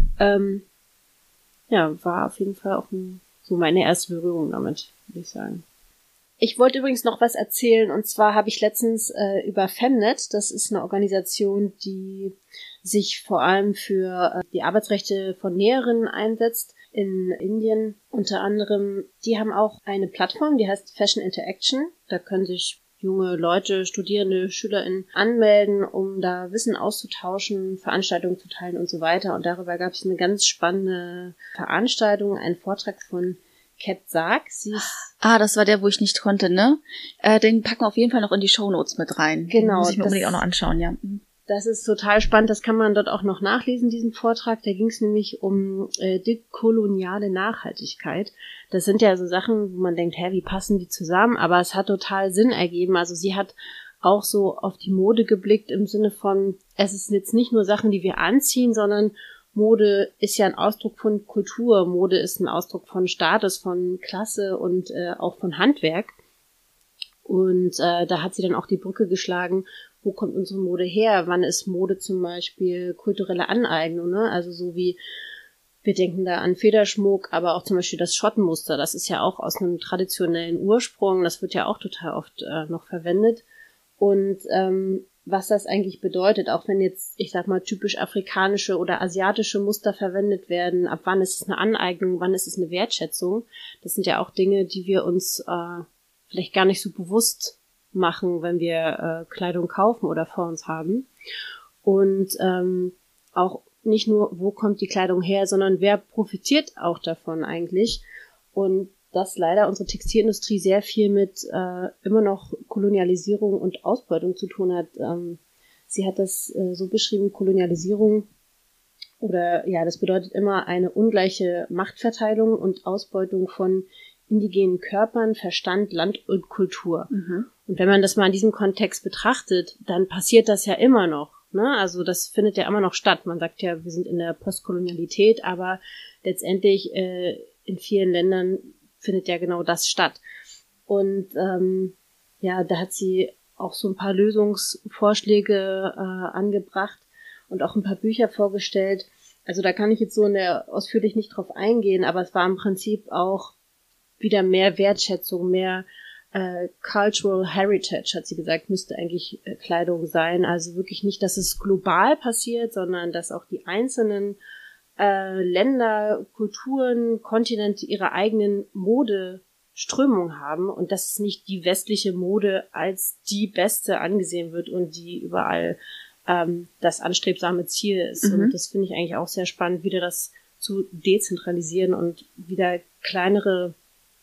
War auf jeden Fall auch so meine erste Berührung damit, würde ich sagen. Ich wollte übrigens noch was erzählen, und zwar habe ich letztens über Femnet, das ist eine Organisation, die sich vor allem für die Arbeitsrechte von Näherinnen einsetzt, in Indien unter anderem. Die haben auch eine Plattform, die heißt Fashion Interaction. Da können sich junge Leute, Studierende, SchülerInnen anmelden, um da Wissen auszutauschen, Veranstaltungen zu teilen und so weiter. Und darüber gab es eine ganz spannende Veranstaltung, einen Vortrag von Kat Sarg. Das war der, wo ich nicht konnte, ne? Den packen wir auf jeden Fall noch in die Shownotes mit rein. Genau. Den muss ich mir unbedingt auch noch anschauen, ja. Das ist total spannend, das kann man dort auch noch nachlesen, diesen Vortrag. Da ging es nämlich um dekoloniale Nachhaltigkeit. Das sind ja so Sachen, wo man denkt, wie passen die zusammen? Aber es hat total Sinn ergeben. Also sie hat auch so auf die Mode geblickt im Sinne von, es ist jetzt nicht nur Sachen, die wir anziehen, sondern Mode ist ja ein Ausdruck von Kultur. Mode ist ein Ausdruck von Status, von Klasse und auch von Handwerk. Und da hat sie dann auch die Brücke geschlagen, wo kommt unsere Mode her? Wann ist Mode zum Beispiel kulturelle Aneignung? Ne? Also so wie, wir denken da an Federschmuck, aber auch zum Beispiel das Schottenmuster. Das ist ja auch aus einem traditionellen Ursprung. Das wird ja auch total oft noch verwendet. Und was das eigentlich bedeutet, auch wenn jetzt, ich sag mal, typisch afrikanische oder asiatische Muster verwendet werden, ab wann ist es eine Aneignung, wann ist es eine Wertschätzung? Das sind ja auch Dinge, die wir uns vielleicht gar nicht so bewusst machen, wenn wir Kleidung kaufen oder vor uns haben. Und auch nicht nur, wo kommt die Kleidung her, sondern wer profitiert auch davon eigentlich. Und dass leider unsere Textilindustrie sehr viel mit immer noch Kolonialisierung und Ausbeutung zu tun hat. Sie hat das so beschrieben, Kolonialisierung oder ja, das bedeutet immer eine ungleiche Machtverteilung und Ausbeutung von indigenen Körpern, Verstand, Land und Kultur. Mhm. Und wenn man das mal in diesem Kontext betrachtet, dann passiert das ja immer noch. Ne? Also das findet ja immer noch statt. Man sagt ja, wir sind in der Postkolonialität, aber letztendlich in vielen Ländern findet ja genau das statt. Und ja, da hat sie auch so ein paar Lösungsvorschläge angebracht und auch ein paar Bücher vorgestellt. Also da kann ich jetzt so ausführlich nicht drauf eingehen, aber es war im Prinzip auch wieder mehr Wertschätzung, mehr Cultural Heritage, hat sie gesagt, müsste eigentlich Kleidung sein. Also wirklich nicht, dass es global passiert, sondern dass auch die einzelnen Länder, Kulturen, Kontinente ihre eigenen Modeströmung haben und dass es nicht die westliche Mode als die beste angesehen wird und die überall das anstrebsame Ziel ist. Mhm. Und das finde ich eigentlich auch sehr spannend, wieder das zu dezentralisieren und wieder kleinere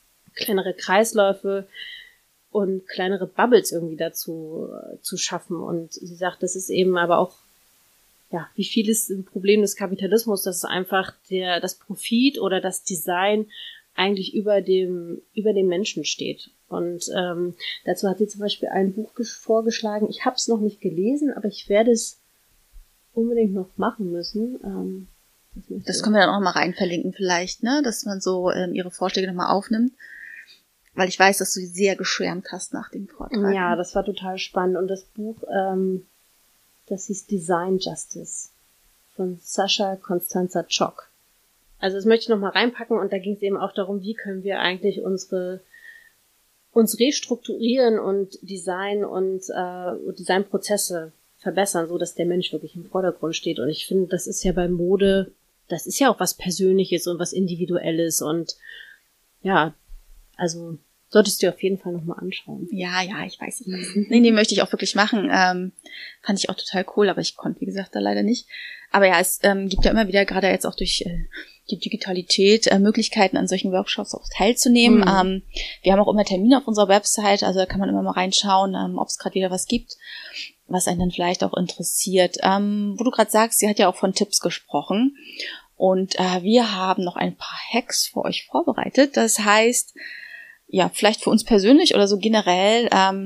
Kreisläufe und kleinere Bubbles irgendwie dazu zu schaffen. Und sie sagt, das ist eben aber auch, ja, wie vieles ein Problem des Kapitalismus, dass es einfach das Profit oder das Design eigentlich über dem Menschen steht. Und dazu hat sie zum Beispiel ein Buch vorgeschlagen. Ich habe es noch nicht gelesen, aber ich werde es unbedingt noch machen müssen. Das können wir dann auch mal rein verlinken vielleicht, ne, dass man so ihre Vorschläge nochmal aufnimmt. Weil ich weiß, dass du sehr geschwärmt hast nach dem Vortrag. Ja, das war total spannend. Und das Buch, das hieß Design Justice von Sascha Constanza Chock. Also das möchte ich noch mal reinpacken und da ging es eben auch darum, wie können wir eigentlich uns restrukturieren und Design und Designprozesse verbessern, so dass der Mensch wirklich im Vordergrund steht. Und ich finde, das ist ja bei Mode, das ist ja auch was Persönliches und was Individuelles und ja, also solltest du auf jeden Fall nochmal anschauen. Ja, ich weiß. Nee, möchte ich auch wirklich machen. Fand ich auch total cool, aber ich konnte, wie gesagt, da leider nicht. Aber ja, es gibt ja immer wieder, gerade jetzt auch durch die Digitalität, Möglichkeiten, an solchen Workshops auch teilzunehmen. Mhm. Wir haben auch immer Termine auf unserer Website, also da kann man immer mal reinschauen, ob es gerade wieder was gibt, was einen dann vielleicht auch interessiert. Wo du gerade sagst, sie hat ja auch von Tipps gesprochen. Und wir haben noch ein paar Hacks für euch vorbereitet. Das heißt, ja, vielleicht für uns persönlich oder so generell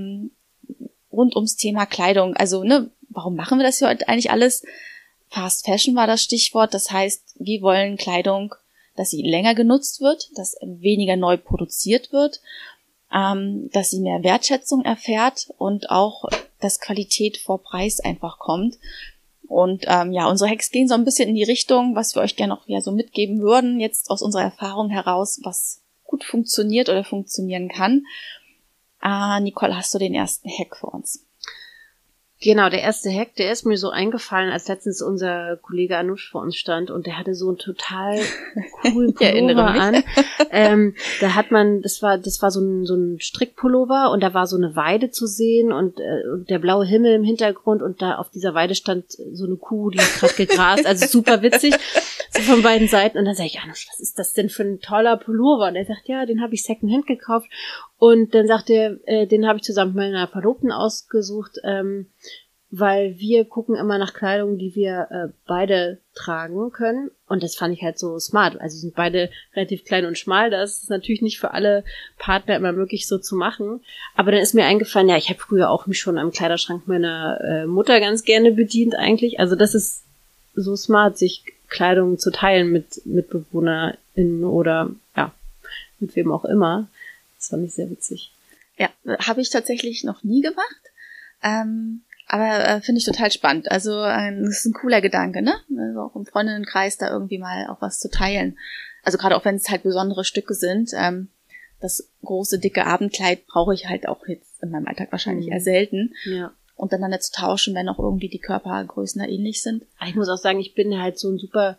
rund ums Thema Kleidung. Also, ne, warum machen wir das hier heute eigentlich alles? Fast Fashion war das Stichwort. Das heißt, wir wollen Kleidung, dass sie länger genutzt wird, dass weniger neu produziert wird, dass sie mehr Wertschätzung erfährt und auch, dass Qualität vor Preis einfach kommt. Und ja, unsere Hacks gehen so ein bisschen in die Richtung, was wir euch gerne noch so mitgeben würden, jetzt aus unserer Erfahrung heraus, was gut funktioniert oder funktionieren kann. Nicole, hast du den ersten Hack für uns? Genau, der erste Hack, der ist mir so eingefallen, als letztens unser Kollege Anush vor uns stand und der hatte so einen total coolen Pullover an. Da hat man, das war so ein Strickpullover und da war so eine Weide zu sehen und der blaue Himmel im Hintergrund und da auf dieser Weide stand so eine Kuh, die hat gerade gegrast, also super witzig, so von beiden Seiten. Und dann sage ich, Anush, was ist das denn für ein toller Pullover? Und er sagt, ja, den habe ich Secondhand gekauft. Und dann sagt er, den habe ich zusammen mit meiner Verlobten ausgesucht, weil wir gucken immer nach Kleidung, die wir beide tragen können. Und das fand ich halt so smart. Also sind beide relativ klein und schmal. Das ist natürlich nicht für alle Partner immer möglich so zu machen. Aber dann ist mir eingefallen, ja, ich habe früher auch mich schon am Kleiderschrank meiner Mutter ganz gerne bedient eigentlich. Also das ist so smart, sich Kleidung zu teilen mit MitbewohnerInnen oder ja, mit wem auch immer. Das fand ich sehr witzig. Ja, habe ich tatsächlich noch nie gemacht. Aber finde ich total spannend. Also das ist ein cooler Gedanke, ne? Also auch im Freundinnenkreis da irgendwie mal auch was zu teilen. Also gerade auch wenn es halt besondere Stücke sind. Das große, dicke Abendkleid brauche ich halt auch jetzt in meinem Alltag wahrscheinlich eher selten. Ja. Und dann zu tauschen, wenn auch irgendwie die Körpergrößen da ähnlich sind. Ich muss auch sagen, ich bin halt so ein super,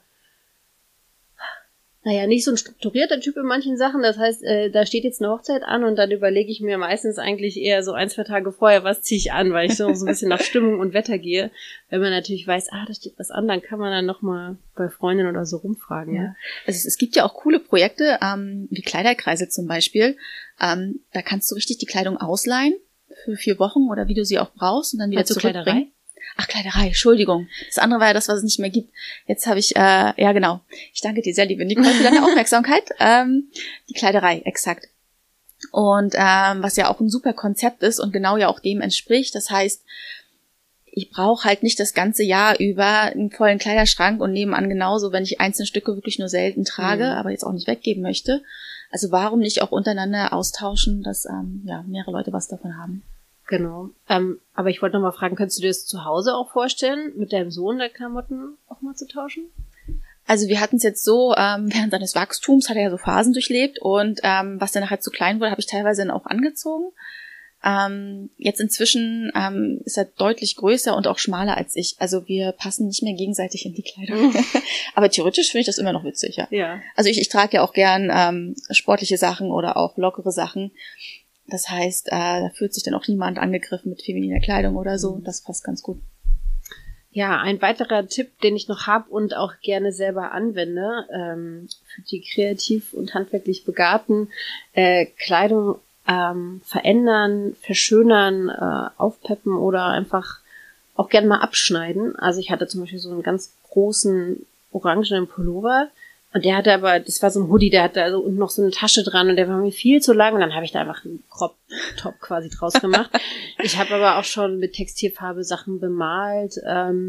nicht so ein strukturierter Typ in manchen Sachen. Das heißt, da steht jetzt eine Hochzeit an und dann überlege ich mir meistens eigentlich eher so 1-2 Tage vorher, was ziehe ich an, weil ich so ein bisschen nach Stimmung und Wetter gehe. Wenn man natürlich weiß, da steht was an, dann kann man dann nochmal bei Freundinnen oder so rumfragen. Ja. Ne? Also es gibt ja auch coole Projekte, wie Kleiderkreise zum Beispiel. Da kannst du richtig die Kleidung ausleihen für 4 Wochen oder wie du sie auch brauchst und dann wieder zurückbringen. Kleiderei? Ach, Kleiderei, Entschuldigung. Das andere war ja das, was es nicht mehr gibt. Jetzt habe ich, ja genau. Ich danke dir sehr, liebe Nicole, für deine Aufmerksamkeit. Die Kleiderei, exakt. Und was ja auch ein super Konzept ist und genau ja auch dem entspricht. Das heißt, ich brauche halt nicht das ganze Jahr über einen vollen Kleiderschrank und nebenan genauso, wenn ich einzelne Stücke wirklich nur selten trage, aber jetzt auch nicht weggeben möchte. Also warum nicht auch untereinander austauschen, dass mehrere Leute was davon haben. Genau. Aber ich wollte noch mal fragen, könntest du dir das zu Hause auch vorstellen, mit deinem Sohn der Klamotten auch mal zu tauschen? Also wir hatten es jetzt so, während seines Wachstums hat er ja so Phasen durchlebt und was dann nachher zu klein wurde, habe ich teilweise dann auch angezogen. Jetzt inzwischen ist er deutlich größer und auch schmaler als ich. Also wir passen nicht mehr gegenseitig in die Kleidung. Aber theoretisch finde ich das immer noch witzig, ja. Ja. Also ich trage ja auch gern sportliche Sachen oder auch lockere Sachen. Das heißt, da fühlt sich dann auch niemand angegriffen mit femininer Kleidung oder so. Das passt ganz gut. Ja, ein weiterer Tipp, den ich noch habe und auch gerne selber anwende, für die kreativ und handwerklich Begabten, Kleidung verändern, verschönern, aufpeppen oder einfach auch gerne mal abschneiden. Also ich hatte zum Beispiel so einen ganz großen orangenen Pullover und der hatte aber, das war so ein Hoodie, der hatte also unten noch so eine Tasche dran und der war mir viel zu lang und dann habe ich da einfach einen Crop-Top quasi draus gemacht. Ich habe aber auch schon mit Textilfarbe Sachen bemalt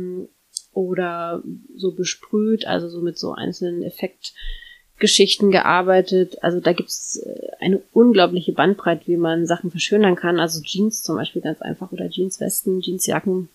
oder so besprüht, also so mit so einzelnen Effektgeschichten gearbeitet. Also da gibt's eine unglaubliche Bandbreite, wie man Sachen verschönern kann. Also Jeans zum Beispiel ganz einfach oder Jeanswesten, Jeansjacken.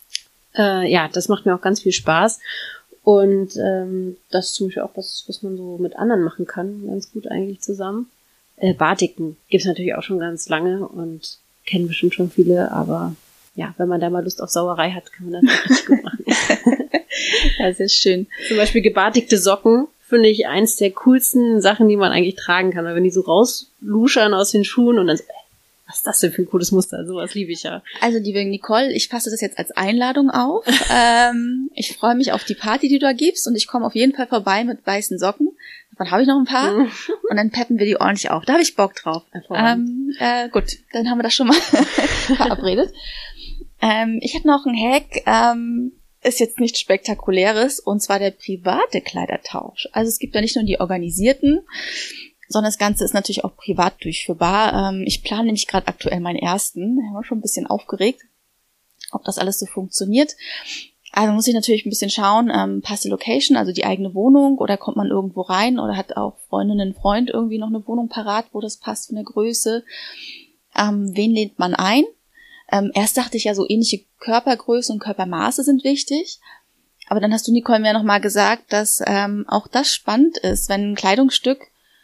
Das macht mir auch ganz viel Spaß. Und das ist zum Beispiel auch was man so mit anderen machen kann, ganz gut eigentlich zusammen. Batiken gibt's natürlich auch schon ganz lange und kennen bestimmt schon viele, aber ja, wenn man da mal Lust auf Sauerei hat, kann man das auch richtig gut machen. Ja, sehr schön. Zum Beispiel gebatikte Socken finde ich eins der coolsten Sachen, die man eigentlich tragen kann. Weil wenn die so rausluschern aus den Schuhen und dann so, was ist das denn für ein cooles Muster? Sowas liebe ich ja. Also liebe Nicole, ich fasse das jetzt als Einladung auf. Ich freue mich auf die Party, die du da gibst und ich komme auf jeden Fall vorbei mit weißen Socken. Davon habe ich noch ein paar. Und dann peppen wir die ordentlich auf. Da habe ich Bock drauf. Gut, dann haben wir das schon mal verabredet. Ich hätte noch einen Hack, ist jetzt nichts Spektakuläres, und zwar der private Kleidertausch. Also es gibt ja nicht nur die organisierten, sondern das Ganze ist natürlich auch privat durchführbar. Ich plane nämlich gerade aktuell meinen ersten. Ich war schon ein bisschen aufgeregt, ob das alles so funktioniert. Also muss ich natürlich ein bisschen schauen, passt die Location, also die eigene Wohnung, oder kommt man irgendwo rein oder hat auch Freundinnen, Freund irgendwie noch eine Wohnung parat, wo das passt von der Größe. Wen lädt man ein? Erst dachte ich ja, so ähnliche Körpergröße und Körpermaße sind wichtig. Aber dann hast du, Nicole, mir nochmal gesagt, dass auch das spannend ist, wenn ein Kleidungsstück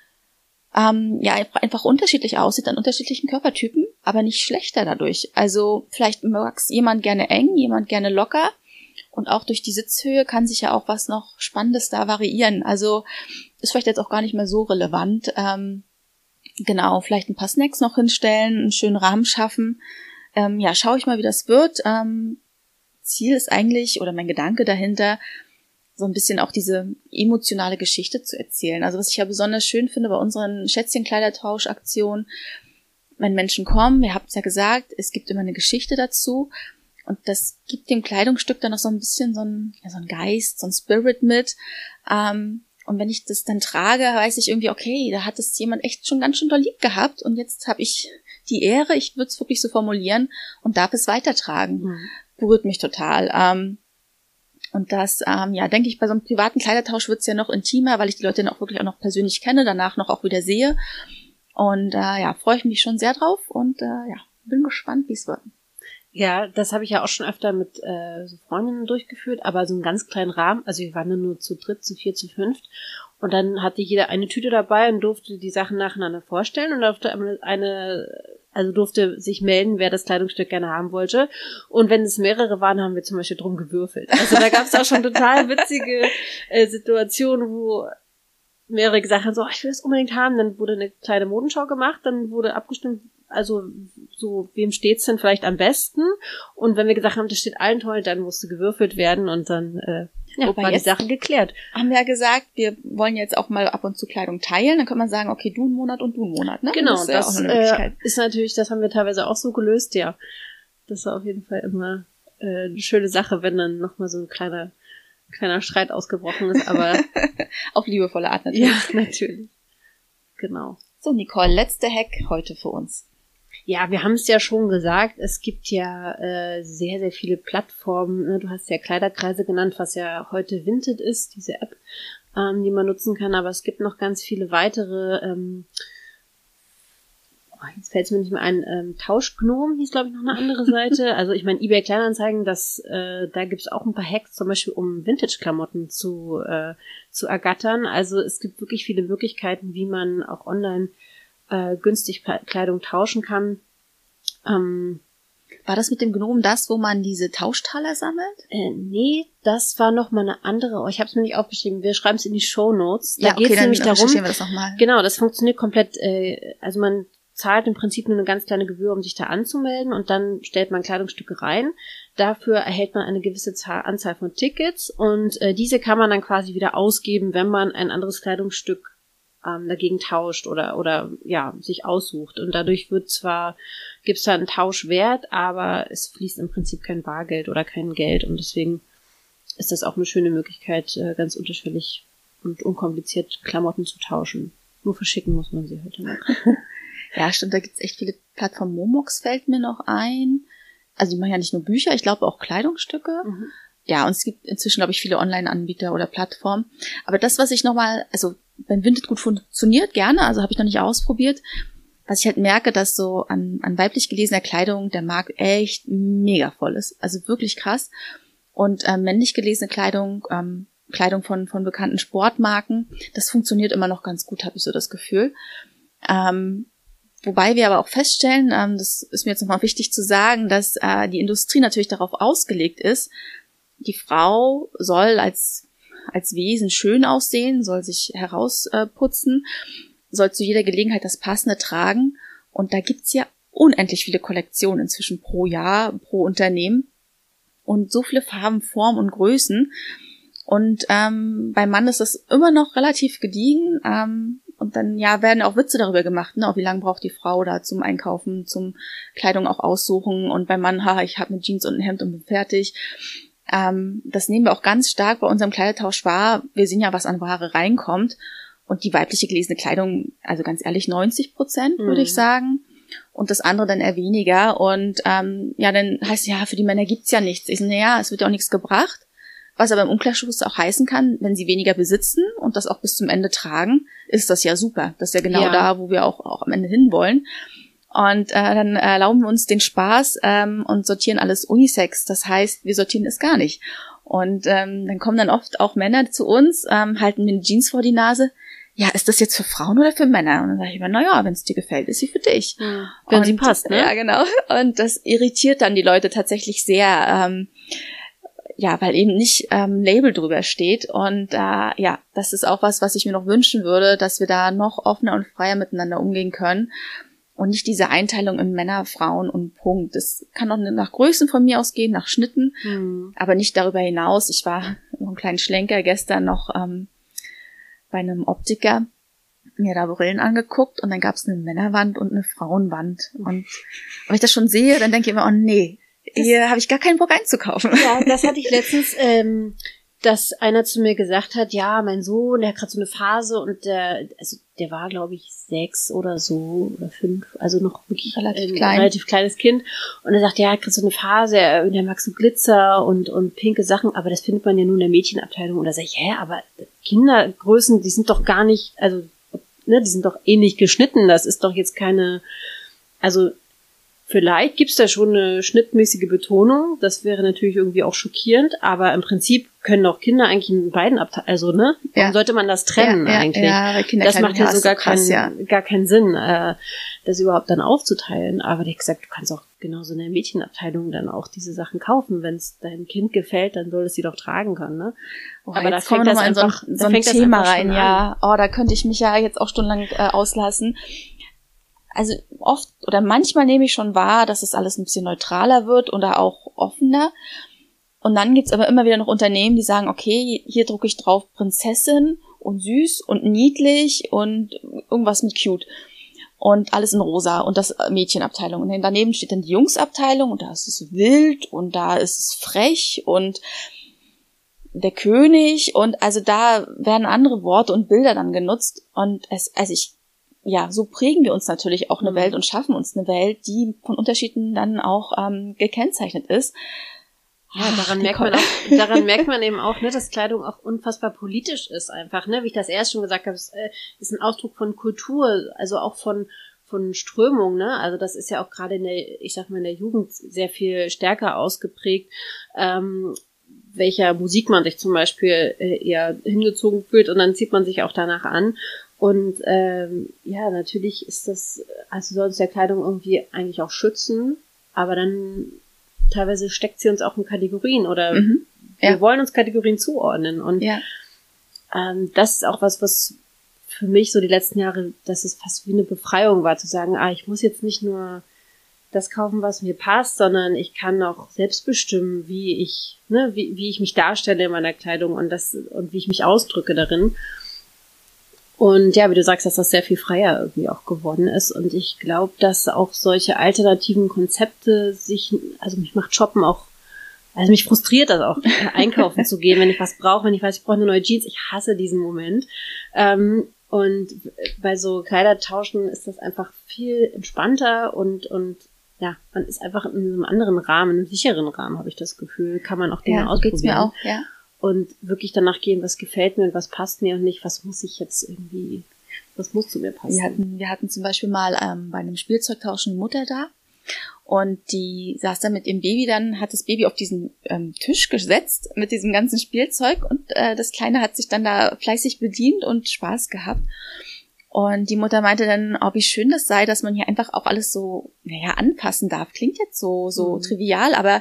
einfach unterschiedlich aussieht an unterschiedlichen Körpertypen, aber nicht schlechter dadurch. Also vielleicht mag es jemand gerne eng, jemand gerne locker. Und auch durch die Sitzhöhe kann sich ja auch was noch Spannendes da variieren. Also ist vielleicht jetzt auch gar nicht mehr so relevant. Genau, vielleicht ein paar Snacks noch hinstellen, einen schönen Rahmen schaffen. Schaue ich mal, wie das wird. Ziel ist eigentlich, oder mein Gedanke dahinter, so ein bisschen auch diese emotionale Geschichte zu erzählen. Also was ich ja besonders schön finde bei unseren Schätzchenkleidertauschaktionen, wenn Menschen kommen, ihr habt es ja gesagt, es gibt immer eine Geschichte dazu. Und das gibt dem Kleidungsstück dann noch so ein bisschen so ein Geist, so ein Spirit mit. Und wenn ich das dann trage, weiß ich irgendwie, okay, da hat es jemand echt schon ganz schön doll lieb gehabt und jetzt habe ich die Ehre, ich würde es wirklich so formulieren und darf es weitertragen. Berührt mich total. Und das, denke ich, bei so einem privaten Kleidertausch wird's ja noch intimer, weil ich die Leute dann auch wirklich auch noch persönlich kenne, danach noch auch wieder sehe. Und freue ich mich schon sehr drauf und bin gespannt, wie es wird. Ja, das habe ich ja auch schon öfter mit so Freundinnen durchgeführt, aber so einen ganz kleinen Rahmen. Also wir waren dann nur zu dritt, zu vier, zu fünft. Und dann hatte jeder eine Tüte dabei und durfte die Sachen nacheinander vorstellen und durfte sich melden, wer das Kleidungsstück gerne haben wollte. Und wenn es mehrere waren, haben wir zum Beispiel drum gewürfelt. Also da gab es auch schon total witzige Situationen, wo mehrere gesagt haben, so, ich will das unbedingt haben. Dann wurde eine kleine Modenschau gemacht, dann wurde abgestimmt, also so, wem steht's denn vielleicht am besten? Und wenn wir gesagt haben, das steht allen toll, dann musste gewürfelt werden und dann war die Sache geklärt. Haben wir ja gesagt, wir wollen jetzt auch mal ab und zu Kleidung teilen, dann kann man sagen, okay, du einen Monat und du einen Monat, ne? Genau, das ist natürlich, das haben wir teilweise auch so gelöst, ja. Das war auf jeden Fall immer eine schöne Sache, wenn dann nochmal so ein kleiner Streit ausgebrochen ist, aber auf liebevolle Art natürlich. Ja, natürlich. Genau. So, Nicole, letzter Hack heute für uns. Ja, wir haben es ja schon gesagt, es gibt ja sehr, sehr viele Plattformen. Ne? Du hast ja Kleiderkreise genannt, was ja heute Vinted ist, diese App, die man nutzen kann. Aber es gibt noch ganz viele weitere, jetzt fällt es mir nicht mehr ein, Tauschgnom hieß, glaube ich, noch eine andere Seite. Also ich meine, eBay Kleinanzeigen, da gibt es auch ein paar Hacks, zum Beispiel um Vintage-Klamotten zu ergattern. Also es gibt wirklich viele Möglichkeiten, wie man auch online günstig Kleidung tauschen kann. War das mit dem Gnom das, wo man diese Tauschtaler sammelt? Nee, das war noch mal eine andere. Ich habe es mir nicht aufgeschrieben. Wir schreiben es in die Shownotes. Da geht es nämlich darum. Wir das noch mal. Genau, das funktioniert komplett. Also man zahlt im Prinzip nur eine ganz kleine Gebühr, um sich da anzumelden, und dann stellt man Kleidungsstücke rein. Dafür erhält man eine gewisse Anzahl von Tickets, und diese kann man dann quasi wieder ausgeben, wenn man ein anderes Kleidungsstück dagegen tauscht oder sich aussucht. Und dadurch gibt's da einen Tauschwert, aber es fließt im Prinzip kein Bargeld oder kein Geld, und deswegen ist das auch eine schöne Möglichkeit, ganz unterschwellig und unkompliziert Klamotten zu tauschen. Nur verschicken muss man sie heute noch. Ja, stimmt, da gibt's echt viele Plattformen. Momox fällt mir noch ein. Also die machen ja nicht nur Bücher, ich glaube auch Kleidungsstücke. Mhm. Ja, und es gibt inzwischen, glaube ich, viele Online-Anbieter oder Plattformen. Aber das, was ich nochmal, also wenn Vinted gut funktioniert, gerne, also habe ich noch nicht ausprobiert. Was ich halt merke, dass so an weiblich gelesener Kleidung der Markt echt mega voll ist. Also wirklich krass. Und männlich gelesene Kleidung von bekannten Sportmarken, das funktioniert immer noch ganz gut, habe ich so das Gefühl. Wobei wir aber auch feststellen, das ist mir jetzt nochmal wichtig zu sagen, dass die Industrie natürlich darauf ausgelegt ist, die Frau soll als Wesen schön aussehen, soll sich herausputzen, soll zu jeder Gelegenheit das Passende tragen. Und da gibt's ja unendlich viele Kollektionen inzwischen pro Jahr, pro Unternehmen. Und so viele Farben, Formen und Größen. Und beim Mann ist das immer noch relativ gediegen. Und dann werden auch Witze darüber gemacht, ne? Auch wie lange braucht die Frau da zum Einkaufen, zum Kleidung auch aussuchen. Und beim Mann, ich habe eine Jeans und ein Hemd und bin fertig. Das nehmen wir auch ganz stark bei unserem Kleidertausch wahr. Wir sehen ja, was an Ware reinkommt. Und die weibliche gelesene Kleidung, also ganz ehrlich, 90%, würde ich sagen. Und das andere dann eher weniger. Und dann heißt es, für die Männer gibt's ja nichts. Ich sage, es wird ja auch nichts gebracht. Was aber im Umkehrschluss auch heißen kann, wenn sie weniger besitzen und das auch bis zum Ende tragen, ist das ja super. Das ist ja genau da, wo wir auch am Ende hinwollen. Und dann erlauben wir uns den Spaß und sortieren alles Unisex. Das heißt, wir sortieren es gar nicht. Und dann kommen dann oft auch Männer zu uns, halten mir eine Jeans vor die Nase. Ja, ist das jetzt für Frauen oder für Männer? Und dann sage ich immer, wenn es dir gefällt, ist sie für dich. Ja, wenn sie passt, ne? Ja, genau. Und das irritiert dann die Leute tatsächlich sehr, weil eben nicht Label drüber steht. Und das ist auch was ich mir noch wünschen würde, dass wir da noch offener und freier miteinander umgehen können. Und nicht diese Einteilung in Männer, Frauen und Punkt. Das kann auch nach Größen von mir ausgehen, nach Schnitten, aber nicht darüber hinaus. Ich war noch einen kleinen Schlenker gestern noch bei einem Optiker, mir da Brillen angeguckt, und dann gab es eine Männerwand und eine Frauenwand. Und wenn ich das schon sehe, dann denke ich immer, oh nee, hier habe ich gar keinen Bock einzukaufen. Ja, das hatte ich letztens, dass einer zu mir gesagt hat, ja, mein Sohn, der hat gerade so eine Phase und der war, glaube ich, 6 oder so oder 5, also noch wirklich relativ kleines Kind. Und er sagt, ja, er hat gerade so eine Phase, der mag so Glitzer und pinke Sachen, aber das findet man ja nur in der Mädchenabteilung. Und da sage ich, aber Kindergrößen, die sind doch gar nicht, also, ne, die sind doch ähnlich geschnitten, das ist doch jetzt keine, also, vielleicht gibt's da schon eine schnittmäßige Betonung. Das wäre natürlich irgendwie auch schockierend. Aber im Prinzip können auch Kinder eigentlich in beiden Abteilungen, also, ne? Warum sollte man das trennen eigentlich? Ja, weil das macht ja so gar keinen Sinn, das überhaupt dann aufzuteilen. Aber der hat gesagt, du kannst auch genauso in der Mädchenabteilung dann auch diese Sachen kaufen. Wenn es deinem Kind gefällt, dann soll es sie doch tragen können, ne? Aber da kommen wir nochmal in so ein Thema rein, ja. Oh, da könnte ich mich ja jetzt auch stundenlang auslassen. Also oft oder manchmal nehme ich schon wahr, dass es alles ein bisschen neutraler wird oder auch offener. Und dann gibt's aber immer wieder noch Unternehmen, die sagen, okay, hier drucke ich drauf Prinzessin und süß und niedlich und irgendwas mit cute. Und alles in rosa und das Mädchenabteilung. Und daneben steht dann die Jungsabteilung und da ist es wild und da ist es frech und der König und also da werden andere Worte und Bilder dann genutzt. Und so prägen wir uns natürlich auch eine Welt und schaffen uns eine Welt, die von Unterschieden dann auch gekennzeichnet ist. Ja, daran merkt man eben auch, ne, dass Kleidung auch unfassbar politisch ist einfach, ne, wie ich das erst schon gesagt habe, es ist ein Ausdruck von Kultur, also auch von Strömung, ne, also das ist ja auch gerade in der Jugend sehr viel stärker ausgeprägt, welcher Musik man sich zum Beispiel eher hingezogen fühlt und dann zieht man sich auch danach an. Und natürlich ist das, also soll uns der Kleidung irgendwie eigentlich auch schützen, aber dann teilweise steckt sie uns auch in Kategorien oder wir wollen uns Kategorien zuordnen. Und das ist auch was für mich so die letzten Jahre, dass es fast wie eine Befreiung war, zu sagen, ich muss jetzt nicht nur das kaufen, was mir passt, sondern ich kann auch selbst bestimmen, wie ich mich darstelle in meiner Kleidung und wie ich mich ausdrücke darin. Und ja, wie du sagst, dass das sehr viel freier irgendwie auch geworden ist. Und ich glaube, dass auch solche alternativen Konzepte mich macht Shoppen auch, also mich frustriert das auch, einkaufen zu gehen, wenn ich was brauche, wenn ich weiß, ich brauche eine neue Jeans. Ich hasse diesen Moment. Und bei so Kleidertauschen ist das einfach viel entspannter und ja, man ist einfach in einem anderen Rahmen, einem sicheren Rahmen, habe ich das Gefühl, kann man auch Dinge ausprobieren. Geht's mir auch, ja. Und wirklich danach gehen, was gefällt mir und was passt mir und nicht, was muss zu mir passen. Wir hatten zum Beispiel mal bei einem Spielzeugtausch eine Mutter da und die saß da mit ihrem Baby, dann hat das Baby auf diesen Tisch gesetzt mit diesem ganzen Spielzeug und das Kleine hat sich dann da fleißig bedient und Spaß gehabt. Und die Mutter meinte dann, wie schön das sei, dass man hier einfach auch alles so, anpassen darf. Klingt jetzt so trivial, aber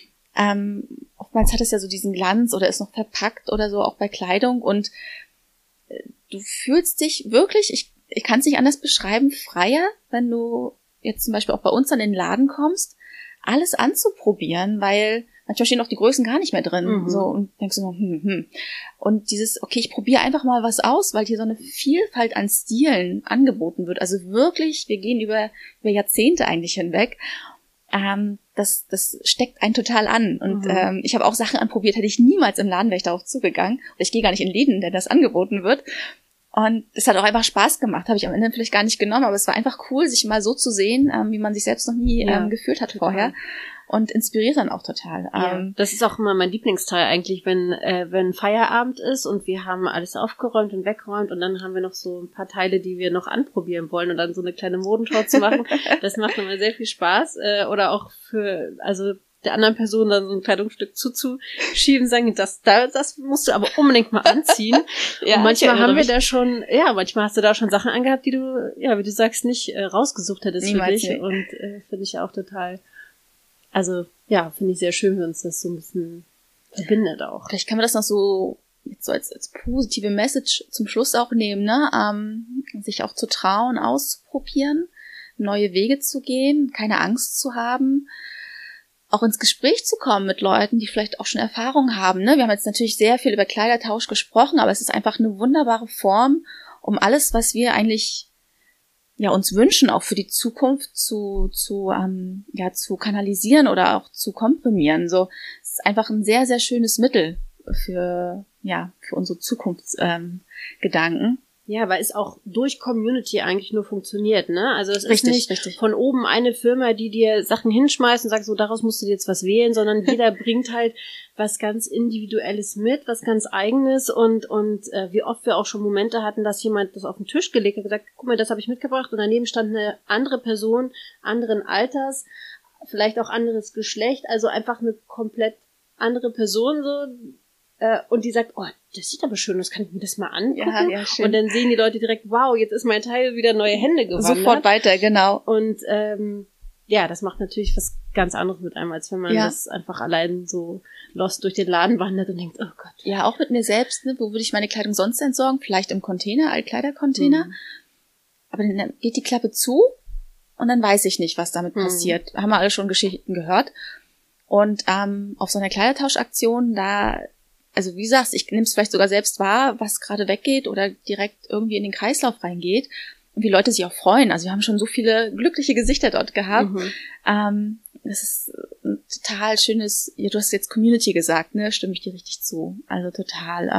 oftmals hat es ja so diesen Glanz oder ist noch verpackt oder so, auch bei Kleidung. Und du fühlst dich wirklich, ich kann es nicht anders beschreiben, freier, wenn du jetzt zum Beispiel auch bei uns dann in den Laden kommst, alles anzuprobieren, weil manchmal stehen auch die Größen gar nicht mehr drin. So, und denkst du nur, Und dieses, okay, ich probiere einfach mal was aus, weil hier so eine Vielfalt an Stilen angeboten wird. Also wirklich, wir gehen über Jahrzehnte eigentlich hinweg. Das steckt einen total an. Und ich habe auch Sachen anprobiert, hätte ich niemals im Laden, wäre ich darauf zugegangen. Oder ich gehe gar nicht in Läden, der das angeboten wird. Und es hat auch einfach Spaß gemacht. Habe ich am Ende vielleicht gar nicht genommen, aber es war einfach cool, sich mal so zu sehen, wie man sich selbst noch nie gefühlt hat vorher. Und inspiriert dann auch total. Das ist auch immer mein Lieblingsteil eigentlich, wenn Feierabend ist und wir haben alles aufgeräumt und weggeräumt und dann haben wir noch so ein paar Teile, die wir noch anprobieren wollen und dann so eine kleine Modenschau zu machen. Das macht immer sehr viel Spaß. Oder auch der anderen Person dann so ein Kleidungsstück zuzuschieben, sagen, das musst du aber unbedingt mal anziehen. Und manchmal haben wir da schon, manchmal hast du da schon Sachen angehabt, die du, wie du sagst, nicht rausgesucht hättest für dich. Nicht. Und finde ich auch total, also, finde ich sehr schön, wenn uns das so ein bisschen verbindet auch. Vielleicht kann man das noch so als positive Message zum Schluss auch nehmen, ne? Sich auch zu trauen, auszuprobieren, neue Wege zu gehen, keine Angst zu haben, auch ins Gespräch zu kommen mit Leuten, die vielleicht auch schon Erfahrung haben, ne? Wir haben jetzt natürlich sehr viel über Kleidertausch gesprochen, aber es ist einfach eine wunderbare Form, um alles, was wir eigentlich uns wünschen, auch für die Zukunft zu kanalisieren oder auch zu komprimieren. So, es ist einfach ein sehr, sehr schönes Mittel für unsere Zukunftsgedanken. Ja, weil es auch durch Community eigentlich nur funktioniert, ne? Also es ist nicht richtig. Von oben eine Firma, die dir Sachen hinschmeißt und sagt, so daraus musst du dir jetzt was wählen, sondern jeder bringt halt was ganz Individuelles mit, was ganz Eigenes und wie oft wir auch schon Momente hatten, dass jemand das auf den Tisch gelegt hat und gesagt, guck mal, das habe ich mitgebracht und daneben stand eine andere Person, anderen Alters, vielleicht auch anderes Geschlecht, also einfach eine komplett andere Person so. Und die sagt, oh, das sieht aber schön aus, kann ich mir das mal angucken? Ja, schön. Und dann sehen die Leute direkt, wow, jetzt ist mein Teil wieder neue Hände gewandert. Sofort weiter, genau. Und das macht natürlich was ganz anderes mit einem, als wenn man das einfach allein so lost durch den Laden wandert und denkt, oh Gott. Ja, auch mit mir selbst, ne? Wo würde ich meine Kleidung sonst entsorgen? Vielleicht im Container, Altkleidercontainer. Aber dann geht die Klappe zu und dann weiß ich nicht, was damit passiert. Haben wir alle schon Geschichten gehört. Und auf so einer Kleidertauschaktion, also wie gesagt, ich nehme es vielleicht sogar selbst wahr, was gerade weggeht oder direkt irgendwie in den Kreislauf reingeht und wie Leute sich auch freuen. Also wir haben schon so viele glückliche Gesichter dort gehabt. Das ist ein total schönes, du hast jetzt Community gesagt, ne? Stimme ich dir richtig zu. Also total,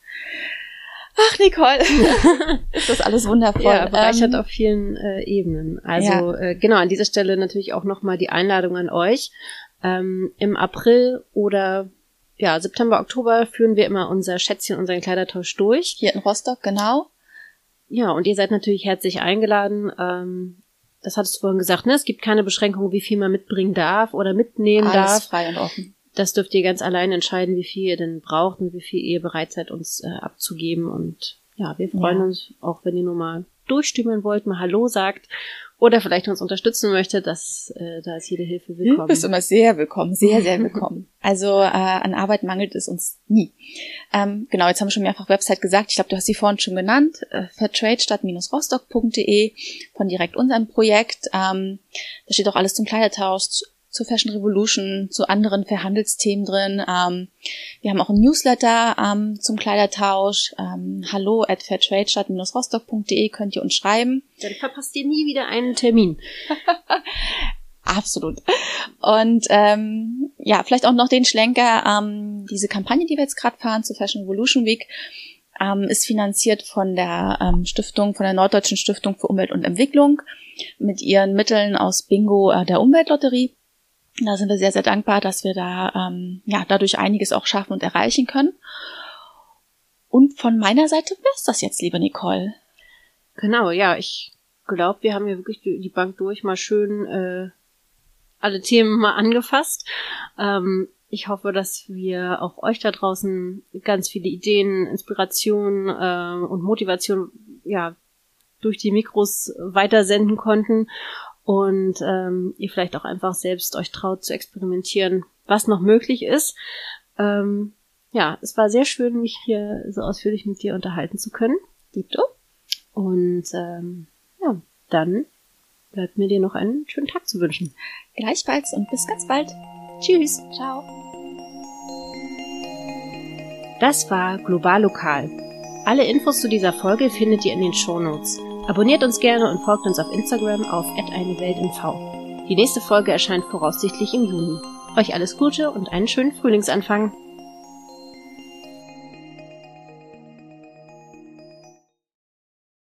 ach Nicole, ist das alles wundervoll. Ja, bereichert auf vielen Ebenen. Also genau, an dieser Stelle natürlich auch nochmal die Einladung an euch. Im April oder September, Oktober führen wir immer unser Schätzchen, unseren Kleidertausch durch. Hier in Rostock, genau. Ja, und ihr seid natürlich herzlich eingeladen. Das hattest du vorhin gesagt, ne? Es gibt keine Beschränkung, wie viel man mitbringen darf oder mitnehmen darf. Alles frei und offen. Das dürft ihr ganz allein entscheiden, wie viel ihr denn braucht und wie viel ihr bereit seid, uns abzugeben. Und ja, wir freuen uns, auch wenn ihr nur mal durchstümeln wollt, mal Hallo sagt oder vielleicht uns unterstützen möchte, da ist jede Hilfe willkommen. Du bist immer sehr willkommen, sehr, sehr willkommen. Also an Arbeit mangelt es uns nie. Genau, jetzt haben wir schon mehrfach Website gesagt. Ich glaube, du hast sie vorhin schon genannt. fairtradestadt-rostock.de von direkt unserem Projekt. Da steht auch alles zum Kleidertausch, zur Fashion Revolution, zu anderen Verhandelsthemen drin. Wir haben auch ein Newsletter zum Kleidertausch. hallo@fairtradestadt-rostock.de könnt ihr uns schreiben. Dann verpasst ihr nie wieder einen Termin. Absolut. Und vielleicht auch noch den Schlenker. Diese Kampagne, die wir jetzt gerade fahren zur Fashion Revolution Week, ist finanziert von der Stiftung, von der Norddeutschen Stiftung für Umwelt und Entwicklung mit ihren Mitteln aus Bingo der Umweltlotterie. Da sind wir sehr, sehr dankbar, dass wir da dadurch einiges auch schaffen und erreichen können. Und von meiner Seite wäre es das jetzt, liebe Nicole. Genau, ja, ich glaube, wir haben ja wirklich die Bank durch mal schön alle Themen mal angefasst. Ich hoffe, dass wir auch euch da draußen ganz viele Ideen, Inspirationen und Motivation durch die Mikros weitersenden konnten. Und ihr vielleicht auch einfach selbst euch traut zu experimentieren, was noch möglich ist. Es war sehr schön, mich hier so ausführlich mit dir unterhalten zu können. Dito. Und dann bleibt mir dir noch einen schönen Tag zu wünschen. Gleichfalls und bis ganz bald. Tschüss. Ciao. Das war Global Lokal. Alle Infos zu dieser Folge findet ihr in den Shownotes. Abonniert uns gerne und folgt uns auf Instagram auf @eineweltinv. Die nächste Folge erscheint voraussichtlich im Juni. Euch alles Gute und einen schönen Frühlingsanfang.